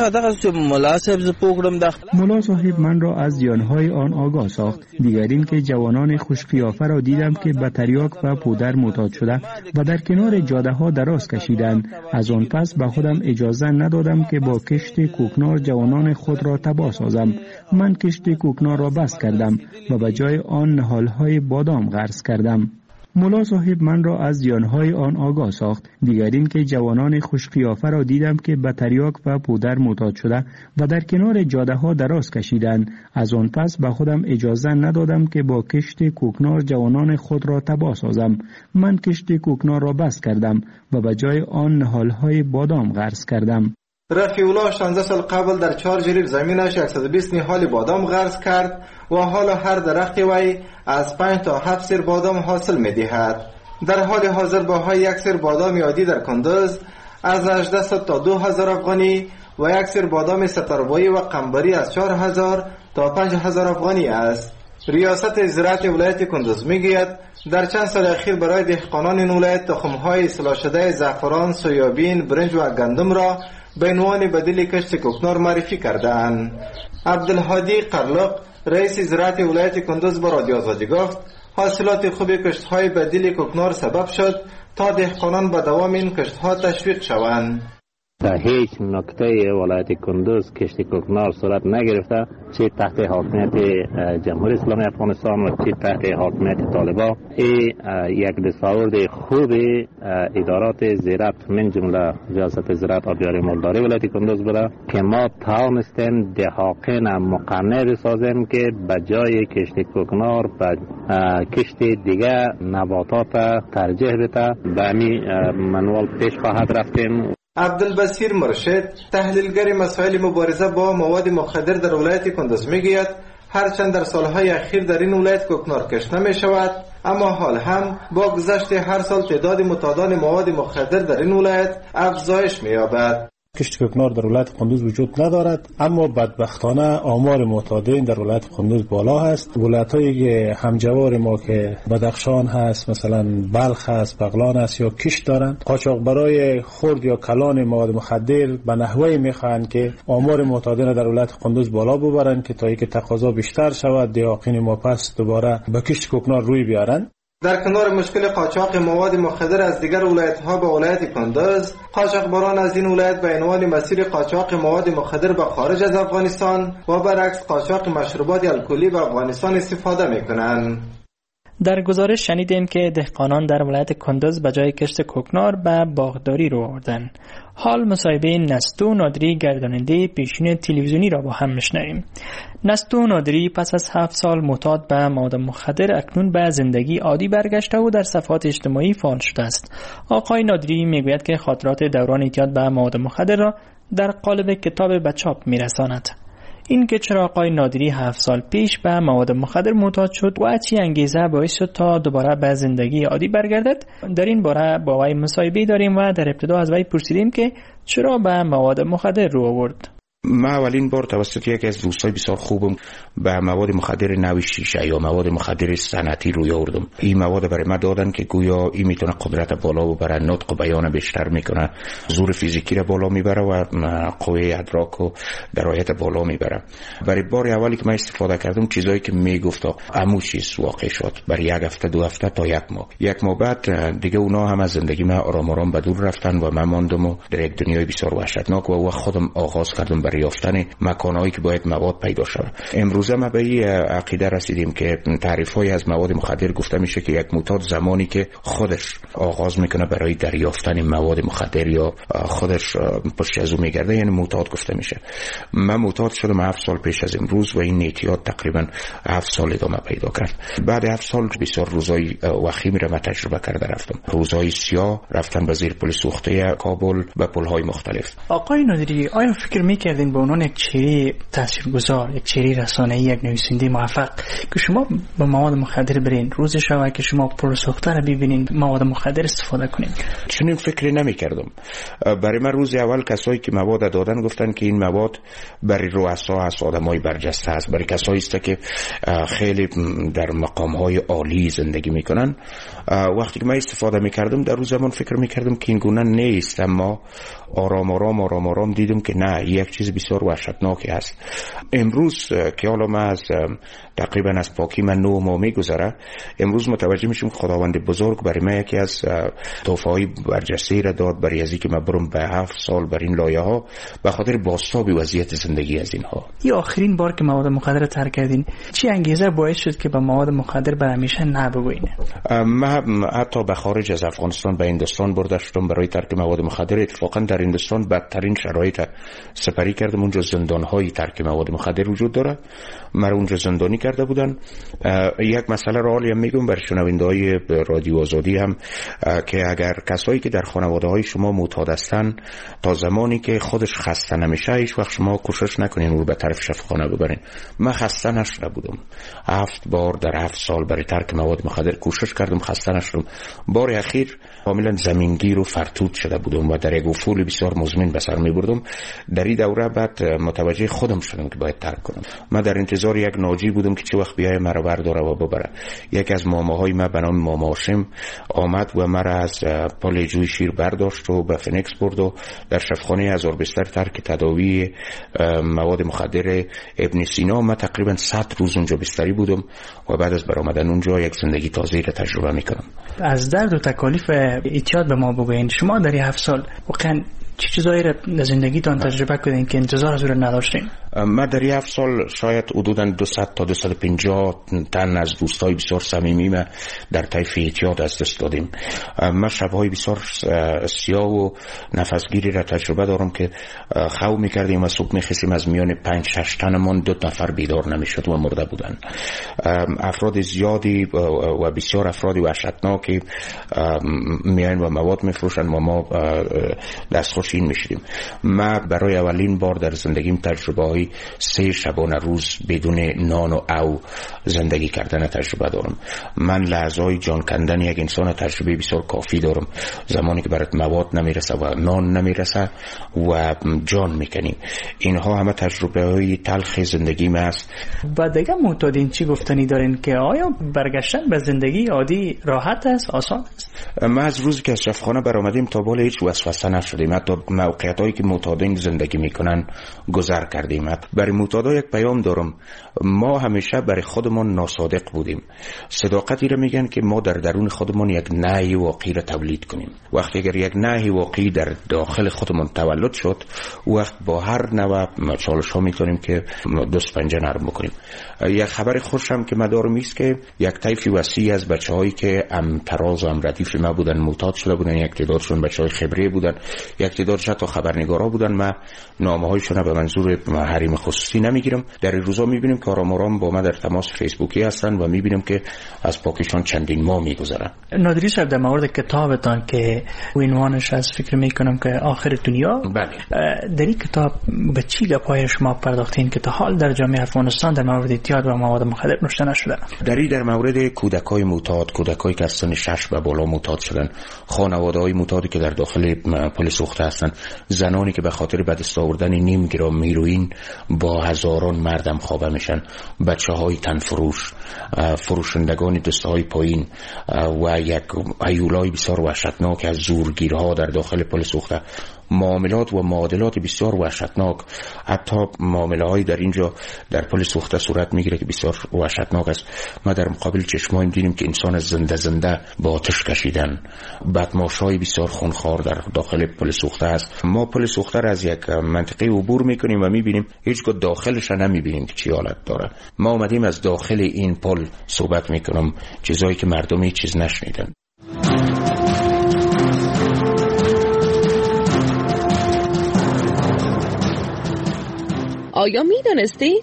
ملا صاحب من را از زیانهای آن آگاه ساخت. دیگر این که جوانان خوش قیافه را دیدم که به تریاک و پودر معتاد شده و در کنار جاده ها دراز کشیدند. از آن پس به خودم اجازه ندادم که با کشت کوکنار جوانان خود را تباه سازم. من کشت کوکنار را بس کردم و به جای آن نهالهای بادام غرس کردم. ملا صاحب من را از زیانهای آن آگاه ساخت. دیگر این که جوانان خوش قیافه را دیدم که به تریاک و پودر معتاد شده و در کنار جاده ها دراز کشیدند. از آن پس به خودم اجازه ندادم که با کشت کوکنار جوانان خود را تباه سازم. من کشت کوکنار را بس کردم و به جای آن نهالهای بادام غرس کردم. رفیع‌الله 16 سال قبل در 4 جریب زمینش 120 نهال بادام غرس کرد و حالا هر درخت وی از 5 تا 7 سیر بادام حاصل می دهد. در حال حاضر باهای یک سیر بادام عادی در کندوز از 1800 تا 2000 افغانی و یک سیر بادام ستربایی و قنبری از 4000 تا 5000 افغانی است. ریاست زراعت ولایت کندوز میگوید در چند سال اخیر برای دهقانان این ولایت تخم‌های اصلاح شده زعفران، سویابین، برنج و گندم را به عنوان بدیل کشت کوکنار معرفی کردند. عبدالهادی قرلق رئیس زراعت ولایت کندوز با رادیو آزادی گفت حاصلات خوب کشت‌های بدیل کوکنار سبب شد تا دهقانان به دوام این کشت‌ها تشویق شوند. در هیچ نقطه ولایت کندوز کشت کوکنار صورت نگرفته، چه تحت حاکمیت جمهوری اسلامی افغانستان و چه تحت حاکمیت طالبان. یک دستاورد خوب ادارات زراعت من جمله ریاست زراعت آبیاری مالداری ولایت کندوز بوده که ما توانستیم دهاقین مقنع بسازیم که به جای کشت کوکنار به کشت دیگه نباتات ترجیح بده. به همین منوال پیش خواهد رفتیم. عبدالبصیر مرشد تحلیلگر مسائل مبارزه با مواد مخدر در ولایت کندوز میگوید هرچند در سالهای اخیر در این ولایت کوکنار کشته می شود، اما حال هم با گذشت هر سال تعداد معتادان مواد مخدر در این ولایت افزایش می یابد. کشت کوکنار در ولایت قندوز وجود ندارد، اما بدبختانه آمار معتادین در ولایت قندوز بالا هست. ولایت‌های همجوار ما که بدخشان هست، مثلا بلخ هست، بغلان هست یا کشت دارند، قاچاقبرای خرد یا کلان مواد مخدر به نحوی میخواهند که آمار معتادین در ولایت قندوز بالا ببرند که تا اینکه تقاضا بیشتر شود دیاقین ما پس دوباره به کشت کوکنار روی بیارند. در کنار مشکل قاچاق مواد مخدر از دیگر ولایت‌ها به ولایت کندوز، قاچاقبران از این ولایت به عنوان مسیر قاچاق مواد مخدر به خارج از افغانستان و برعکس قاچاق مشروبات الکلی به افغانستان استفاده می‌کنند. در گزارش شنیدیم که دهقانان در ولایت کندوز به جای کشت کوکنار به باغداری رو آوردن. حال مصاحبه نستو نادری گرداننده پیشین تلویزیونی را با هم میشنویم. نستو نادری پس از 7 سال معتاد به مواد مخدر اکنون به زندگی عادی برگشته و در صفحات اجتماعی فعال شده است. آقای نادری میگوید که خاطرات دوران اعتیاد به مواد مخدر را در قالب کتاب به چاپ میرساند. این که چرا آقای نادری 7 سال پیش به مواد مخدر معتاد شد و چه انگیزه باعث شد تا دوباره به زندگی عادی برگردد، در این باره با وی مصاحبه داریم و در ابتدا از وی پرسیدیم که چرا به مواد مخدر رو آورد. من اولین بار توسط یکی از دوستای بسیار خوبم به مواد مخدر نوع شیشه یا مواد مخدر صنعتی روی آوردم. این مواد برای من دادن که گویا این میتونه قدرت بالا ببره، نطق و بیان بیشتر میکنه، زور فیزیکی را بالا میبره و قوه ادراک و درایت بالا میبره. برای بار اولی که من استفاده کردم چیزایی که میگفتا عمو چیز واقع شد. برای 1 هفته 2 هفته تا 1 ماه بعد دیگه اونا هم از زندگی من آرام آرام به دور رفتن و من ماندم و در یک دنیای بسیار وحشتناک و خودم آغاز کردم یافتن مکانهایی که باید مواد پیدا شود. امروزه ما به این عقیده رسیدیم که تعریف‌های از مواد مخدر گفته میشه که یک معتاد زمانی که خودش آغاز میکنه برای دریافتن مواد مخدر یا خودش پشت از او میگرده، یعنی معتاد گفته میشه. من معتاد شدم 7 سال پیش از امروز و این اعتیاد تقریبا 7 سال ادامه پیدا کرد. بعد 7 سال بسیار روزای وخیمی را من تجربه کرده رفتم. روزای سیاه رفتن به زیر پل سوخته کابل به پل‌های مختلف. آقای نادری، آیا فکر میکردین به عنوان یک چهره تاثیرگذار، یک چهره رسانه‌ای، یک نویسنده موفق که شما با مواد مخدر برین روز شب که شما پل سوخته رو ببینین مواد مخدر استفاده کنین؟ چنین فکری نمی‌کردم. برای من روز اول کسایی که مواد دادن گفتن که این مواد برای رؤسا است، آدمای برجسته است، برای کسایی است که خیلی در مقام‌های عالی زندگی میکنن. وقتی که من استفاده میکردم در روز زمان فکر میکردم که این گونه نیست، اما آرام دیدم که نه، یک چیز بسیار وحشتناکی است. امروز که حالا من از تقریبا از پاکی من 9 ماه میگذره، امروز متوجه میشم که خداوند بزرگ برای من یکی از تحفه‌های برجسته را داد برای از اینکه من برم به 7 سال بر این لایه ها به خاطر بازتاب وضعیت زندگی از اینها. این آخرین بار که مواد مخدر ترک کردین چی انگیزه باعث شد که با مواد مخدر بر همیشه نبوینه؟ من حتی به خارج از افغانستان به هندوستان برده شدم برای ترک مواد مخدر. اتفاقا در هندوستان بدترین شرایط سپری کردم. اونجا زندان‌های ترک مواد مخدر وجود داره. من اونجا زندانی کرده بودن. یک مسئله را حالی هم میگم بر شنونده‌های رادیو آزادی هم که اگر کسایی که در خانواده‌های شما معتاد هستن تا زمانی که خودش خسته نمیشه هیچ وقت شما کوشش نکنین او رو به طرف شفاخانه ببرین. من خسته نشده بودم. 7 بار در 7 سال برای ترک مواد مخدر کوشش کردم، خسته نشدم. بار اخیر کاملا زمینگیر و فرتود شده بودم و در یک افول بسیار مزمن به سر میبردم. در این دوره بعد متوجه خودم شدم که باید ترک کنم. من در انتظار یک ناجی بودم که چه وقت بیای مرا برداره و ببره. یک از ماماهای من به نام ماما هاشم آمد و مرا از پل جوی شیر برداشت و به فنکس برد و در شفاخانه هزار بستر ترک تداوی مواد مخدر ابن سینا من تقریبا 100 روز اونجا بستری بودم و بعد از برآمدن اونجا یک زندگی تازه‌ای را تجربه میکنم. از درد و تکالیف اعتیاد به ما بگوین. شما در 7 سال واقعا چه چیزایی را در زندگیتان تجربه کردین که انتظار از اون نداشتین؟ ما در 7 سال شاید حدوداً 200 تا 250 تن از دوستای بسیار صمیمی ما در طیف اعتیاد از دست دادیم. ما شب‌های بسیار سیاه و نفسگیری را تجربه دارم که خو می‌کردیم و صبح می‌خیسیم از میان 5-6 تنمون 2 نفر بیدار نمی‌شد و مرده بودن. افراد زیادی و بسیار افراد وحشتناکی میان و مواد می‌فروشن و ما دستخوش ماشین میشدیم. ما برای اولین بار در زندگیم تجربه های 3 شبانه روز بدون نان و او زندگی کردن تجربه دارم. من لحظه‌های جان کندن یک انسان تجربه بسیار کافی دارم، زمانی که برات مواد نمیرسه و نان نمیرسه و جان میکنی. اینها همه تجربه های تلخ زندگی ما است. و دیگه معتادین چی گفتنی دارین که آیا برگشتن به زندگی عادی راحت است، آسان است؟ ما از روزی که از شفاخانه برآمدیم تا بالا هیچ وسوسه نشدیم. حتی موقعیت هایی که معتادین زندگی میکنن گذر کردیم. برای معتادا یک پیام دارم، ما همیشه برای خودمان ناصادق بودیم. صداقتی رو میگن که ما در درون خودمان یک نهی واقعی را تولید کنیم. وقتی اگر یک نهی واقعی در داخل خودمان تولد شد، وقت با هر نوع چالش ها میتونیم که دست پنجه نرم بکنیم. یک خبر خوشم که من دارم است که یک طیف وسیع از بچه‌هایی که تراز و ردیف ما بودن معتاد شده بودن، یک تعدادشون بچه‌های خبره بودن، یک تعدادش حتی خبرنگارا بودن. ما نامه‌هایشون به منظور حریم خصوصی نمیگیرم. در این روزا میبینیم که آرام آرام با ما در تماس فیسبوکی هستن و میبینیم که از پاکستان چندین ماه میگذرن. نادری صاحب، در مورد کتابتان که عنوانش از فکر میکنم که آخر دنیا، در این کتاب به چی گپای شما پرداختین که تا حال در جامعه افغانستان در مورد اعتیاد و مواد مخدر نوشته نشده؟ در مورد کودکای معتاد، کودکایی که از سن 6 و بالا معتاد شدن، خانواده‌های معتادی که در داخل پل سوخته هستن، زنانی که به خاطر به دست آوردن نیم گرم هیروئین با هزاران مردم خوابه میشن، بچه‌های تنفروش، فروشندگان دسته‌های پایین و یک هیولای بسیار وحشتناک از زورگیرها در داخل پل سوخته، معاملات و معادلات بسیار وحشتناک. حتی معامله‌های در اینجا در پل سوخته صورت میگیره که بسیار وحشتناک است. ما در مقابل چشمایم دیدیم که انسان زنده با آتش کشیدن، بدماشای بسیار خونخوار در داخل پل سوخته است. ما پل سوخته را از یک منطقه عبور میکنیم و میبینیم هیچگاه داخلش نمیبینیم که چی حالت داره. ما اومدیم از داخل این پل صحبت میکنم، چیزایی که مردم هیچ چیز نشنیدن. آیا می دانستید؟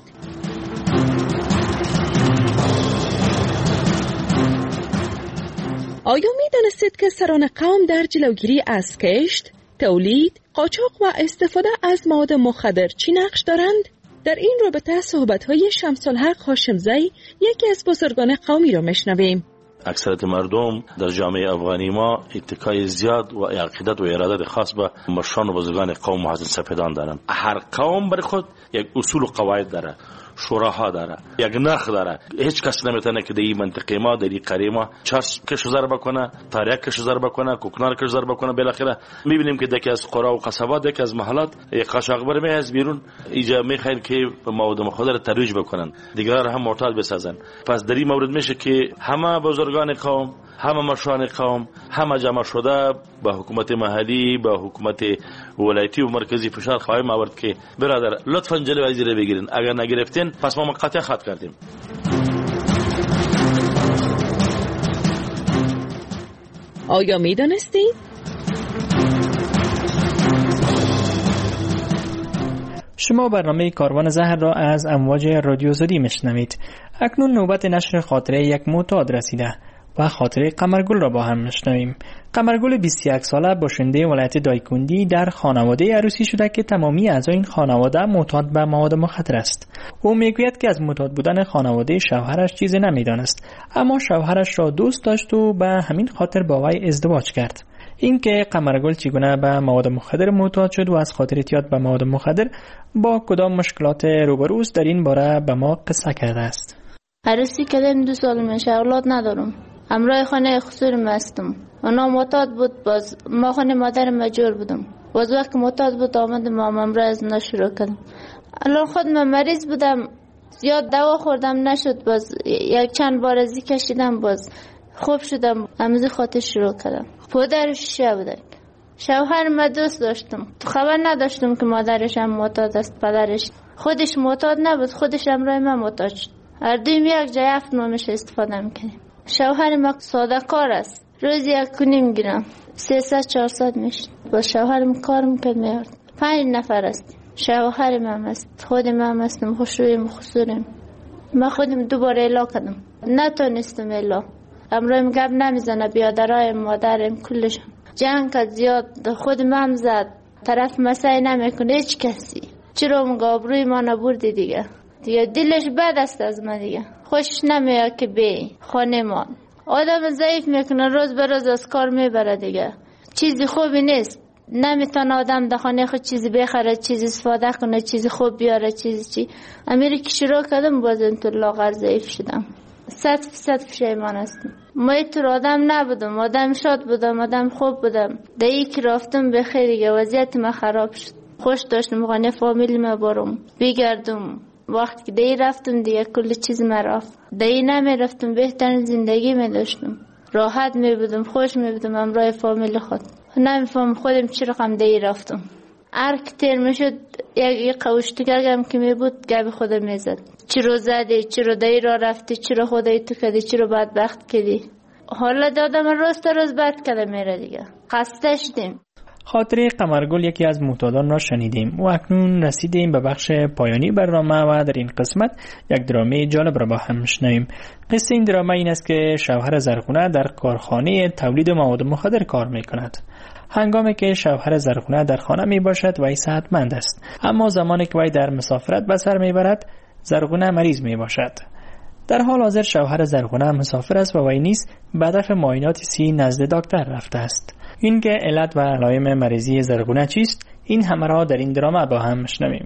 آیا می دانستید که سران قوم در جلوگیری از کشت، تولید، قاچاق و استفاده از مواد مخدر چی نقش دارند؟ در این رابطه صحبت‌های شمس الحق هاشمزی، یکی از بزرگان قومی را میشنویم. اکثریت مردم در جامعه افغانی ما اتکای زیاد و عقیدت و ارادت خاص به مشران و بزرگان قوم و حضرت سپیدان دارن. هر قوم بر خود یک اصول و قواعد داره، شوراها داره، یک نرخ داره. هیچ کس نمیتونه که در این منطقه ما، در این قریه ما چسب کش ضرب کنه، تاریک کش ضرب کنه، کوکنار کش ضرب کنه. بالاخره میبینیم که دکی از قرا و قصبات، دکی از محلات یک قاچاقبر می از بیرون اینجا میخواین که مواد مخدر ترویج بکنن، دیگران هم معتاد بسازن. پس در این مورد میشه که همه بزرگان قوم، همه مشران قوم، همه جمع شده با حکومت محلی، با حکومت ولایتی و مرکزی فشار خواهیم آورد که برادر لطفاً جلوی از رو بگیرین، اگر نگرفتین پس ما قطع خط کردیم. آیا می دانستید؟ شما برنامه کاروان زهر را از امواج رادیو زدی میشنوید. اکنون نوبت نشر خاطره یک معتاد رسیده و خاطره قمرگل را با هم میشنویم. قمرگل 21 ساله باشنده ولایت دایکندی در خانواده عروسی شده که تمامی اعضای این خانواده معتاد به مواد مخدر است. او میگوید که از معتاد بودن خانواده شوهرش چیزی نمیدانست، اما شوهرش را دوست داشت و به همین خاطر با وی ازدواج کرد. اینکه قمرگل چگونه به مواد مخدر معتاد شد و از خاطر اعتیاد به مواد مخدر با کدام مشکلات روبروست در این باره به ما قصه کرده است. عروسی کردم 2 سال میشه، اولاد ندارم. همراه خانه خسورم هستم. اونا معتاد بود، باز ما خانه مادر مجور بودم. باز وقت معتاد بود آمدم امراه از اونا شروع کردم. الان خود من مریض بودم، زیاد دوا خوردم نشد، باز یک چند بار ازی کشیدم، باز خوب شدم. همزی خاطر شروع کردم. پدرش شیعه بوده. شوهر ما دوست داشتم، تو خبر نداشتم که مادرش هم معتاد است. پدرش خودش معتاد نبود، خودش همراه من معتاد شد. هر دویم یک جای 7 ماهش استفاده میکنیم. شوهر ما ساده کار است، روزی 1.5 گرم 300-400 میشه. با شوهرم کار میکرد میارد. 5 نفر است. شوهر من است، خود من هستم، خوشویم خسوریم. ما خودم 2 بار اعلا کردم، نتونستم اعلا. امروز گپ نمیزنه، بیادرای مادرم کلشم جنگ که زیاد خود من زد. طرف مسعی نمیکنه هیچ کسی. چرا مقابروی ما نبردی دیگه دلش بد است از ما دیگه. خوشش نمیاد که به خانه ما آدم ضعیف میکنه، روز به روز از کار میبره دیگه. چیزی خوبی نیست. نمیتونه آدم در خانه خود چیزی بخره، چیزی استفاده کنه، چیزی خوب بیاره، چیزی امریکا شروع کردم باز اینطور لاغر ضعیف شدم. 100% پشیمان هستم. ما اینطور آدم نبودم، آدم شاد بودم، آدم خوب بودم. دایی که رفتم بخیر دیگه وضعیت ما خراب شد. خوش داشتم خانه فامیل ما برم بگردم. وقتی که دایی رفتم دیگه کل چیز ما رفت. دایی نمی رفتم بهترین زندگی می داشتم، راحت می بودم، خوش می بودم همراه فامیل خود. نمیفهم خودم چی رقم دایی رفتم. هر که تیر می شد یک قوشتگرگم که می بود گب خودم می زد. چی رو زدی، چی رو دایی را رفتی، چی رو خدایی تو کردی، چی رو بدبخت کردی. حالا دادم روز تا روز بد کده میره دیگه. خسته شدیم. خاطره قمرگل یکی از معتادان را شنیدیم و اکنون رسیدیم به بخش پایانی برنامه و در این قسمت یک درامه جالب را با هم میشنویم. قصه این درامه این است که شوهر زرخونه در کارخانه تولید مواد مخدر کار میکند. هنگامی که شوهر زرخونه در خانه می باشد وی صحتمند است، اما زمانی که وی در مسافرت به سر میبرد زرخونه مریض می باشد. در حال حاضر شوهر زرخونه مسافر است و وی نیز به هدف معاینات سی نزد دکتر رفته است. این که علت و علائم مریضی زرخونه چیست، این همه را در این درامه با هم میشنویم.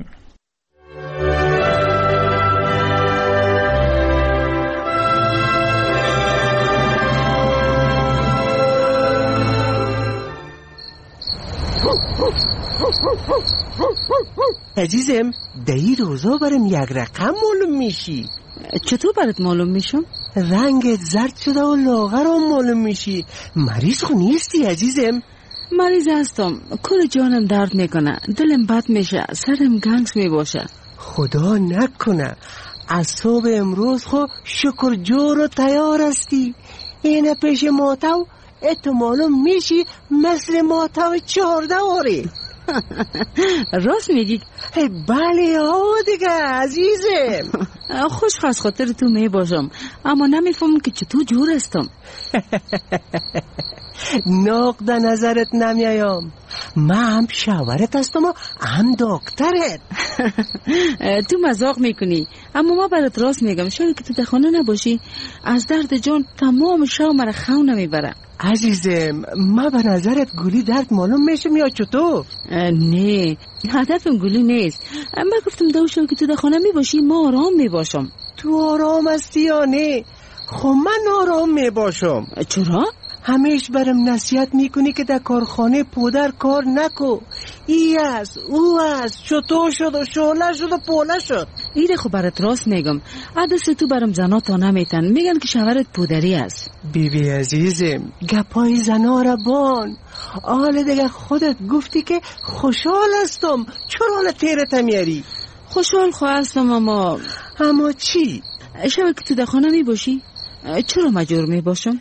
عزیزم دایی روزا برم یک رقم معلوم میشی. چطور برات معلوم میشم؟ رنگت زرد شده و لاغرم معلوم میشی. مریض خو نیستی عزیزم؟ مریض هستم، کل جانم درد میکنه، دلم بد میشه، سرم گنگس میباشه. خدا نکنه از صبح امروز خو شکر جور و تیار هستی. اینه پیش ماتو اتو معلوم میشی مثل ماتو 14 آری. راست میگی؟ بله دیگه عزیزم. خوش خواست خاطر تو میباشم، اما نمیفهمم که چطور جور هستم. نقد نظرت نمیایم. من هم شوهرت هستم و هم دکترت. تو مزاق میکنی، اما ما برات راست میگم. شاید که تو در خانه نباشی از درد جان تمام شو مرا خون نمیبره. عزیزم ما به نظرت گولی درد معلوم میشم یا چطور؟ نه هدفم گولی نیست. من گفتم دوشم که تو در خانه میباشی ما آرام میباشم. تو آرام هستی یا نه؟ خب من آرام میباشم. چرا؟ همیش برم نصیحت میکنی که در کارخانه پودر کار نکو. ای است او است، چطور شد و شعله شد و پوله شد. ایره خب برات راست میگم. عدس تو برم زنا تا نمیتن، میگن که شوهرت پودری است. بیبی عزیزم گپای زنا را بان. حال دیگه خودت گفتی که خوشحال هستم، چرا حال تیرت میاری؟ خوشحال هستم اما چی؟ شب که تو در خانه میباشی چرا مجبور میباشم؟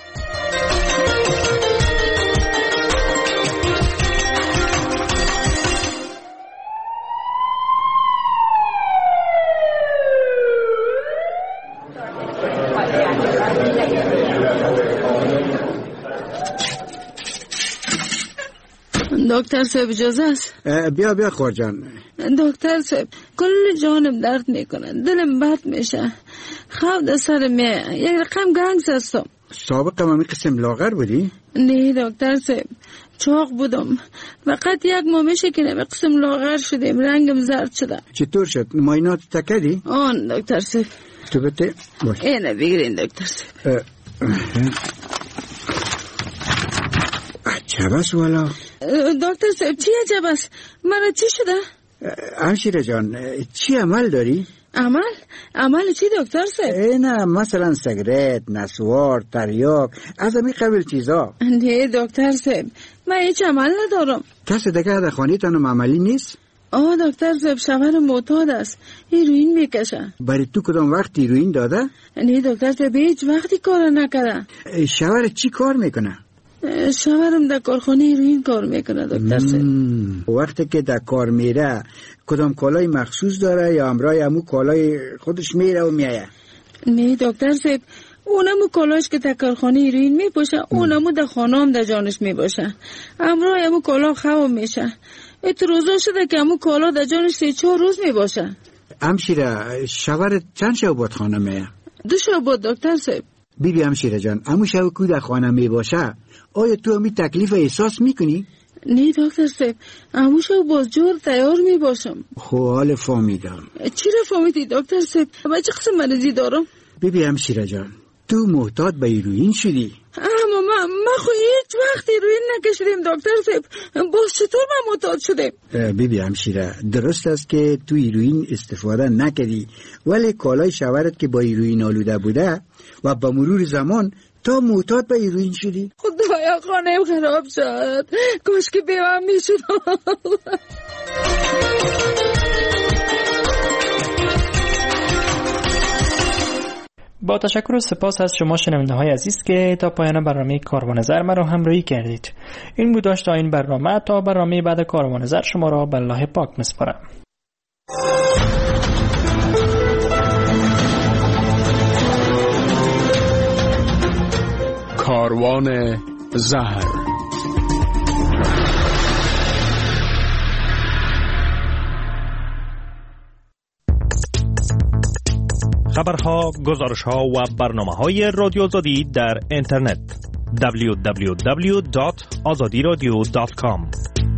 دکتر صاحب اجازه است؟ بیا خورجان. دکتر صاحب کل جانم درد میکنه، دلم بد میشه، خواب در سرم یک رقم گنگس هستم. سابقا من قسم لاغر بودی؟ نه دکتر صاحب چاق بودم، فقط یک ماه میشه که نمی قسم لاغر شدیم، رنگم زرد شده. چطور شد؟ معاینات تکدی؟ آن دکتر صاحب. تو بته باش اینه بگیرین دکتر صاحب. عجب است والا. دکتر صاحب چی عجب است؟ مرا چی شده؟ همشیره جان چی عمل داری؟ عمل چی دکتر صاحب؟ نه مثلا سیگرت، نسوار، تریاک، از همین قبیل چیزا. نه دکتر صاحب من هیچ عمل ندارم. کسی دیگه در خانه تنم عملی نیست؟ دکتر صاحب شوهر معتاد است، هیروئین میکشه. برای تو کدام وقت هیروئین داده؟ نه دکتر صاحب هیچ وقتی کار نکرده. شوهر چی کار میکنه؟ شوهرم در کارخانه هیروئین کار میکنه دکتر صاحب. وقتی که در کار میره کدام کالای مخصوص داره یا همراه همون کالای خودش میره و میایه؟ نه دکتر صاحب او اونمو کالاش که در کارخانه هیروئین میپوشه، اونمو در خانه هم در جانش میباشه. امروز امو کالا خواب میشه. اتروزا شده که امو کالا در جانش 3-4 روز میباشه. همشیره شوهرت چند شب بود خانه میه؟ 2 شب بود دکتر صاحب. بیبی همشیره جان، امو شب کو در خانه میباشه، آیا تو همی تکلیف احساس میکنی؟ نه دکتر صاحب، امو شب باز جور تیار میباشم. حال فهمیدم. چرا فهمیدی دکتر صاحب؟ من چه قسم مریضی دارم؟ بیبی همشیره جان، تو محتاط به هیروئین شدی. اما من خو هیچ وقت هیروئین نکشیدم دکتر صاحب. باز چطور من محتاط شدم؟ بیبی همشیره، درست است که تو هیروئین استفاده نکردی، ولی کالای شوهرت که با هیروئین آلوده بوده و با مرور زمان تا محتاط به هیروئین شدی. خدایا خانه‌ام خراب شد، کاش که بیوام میشدم. با تشکر و سپاس از شما شنونده های عزیز که تا پایان برنامه کاروانزر مرا همراهی کردید. این بود داشت این برنامه. تا برنامه بعد کاروانزر شما را به الله پاک میسپارم. کاروان زهر. خبرها، گزارش‌ها و برنامه‌های رادیو آزادی در اینترنت www.azadiradio.com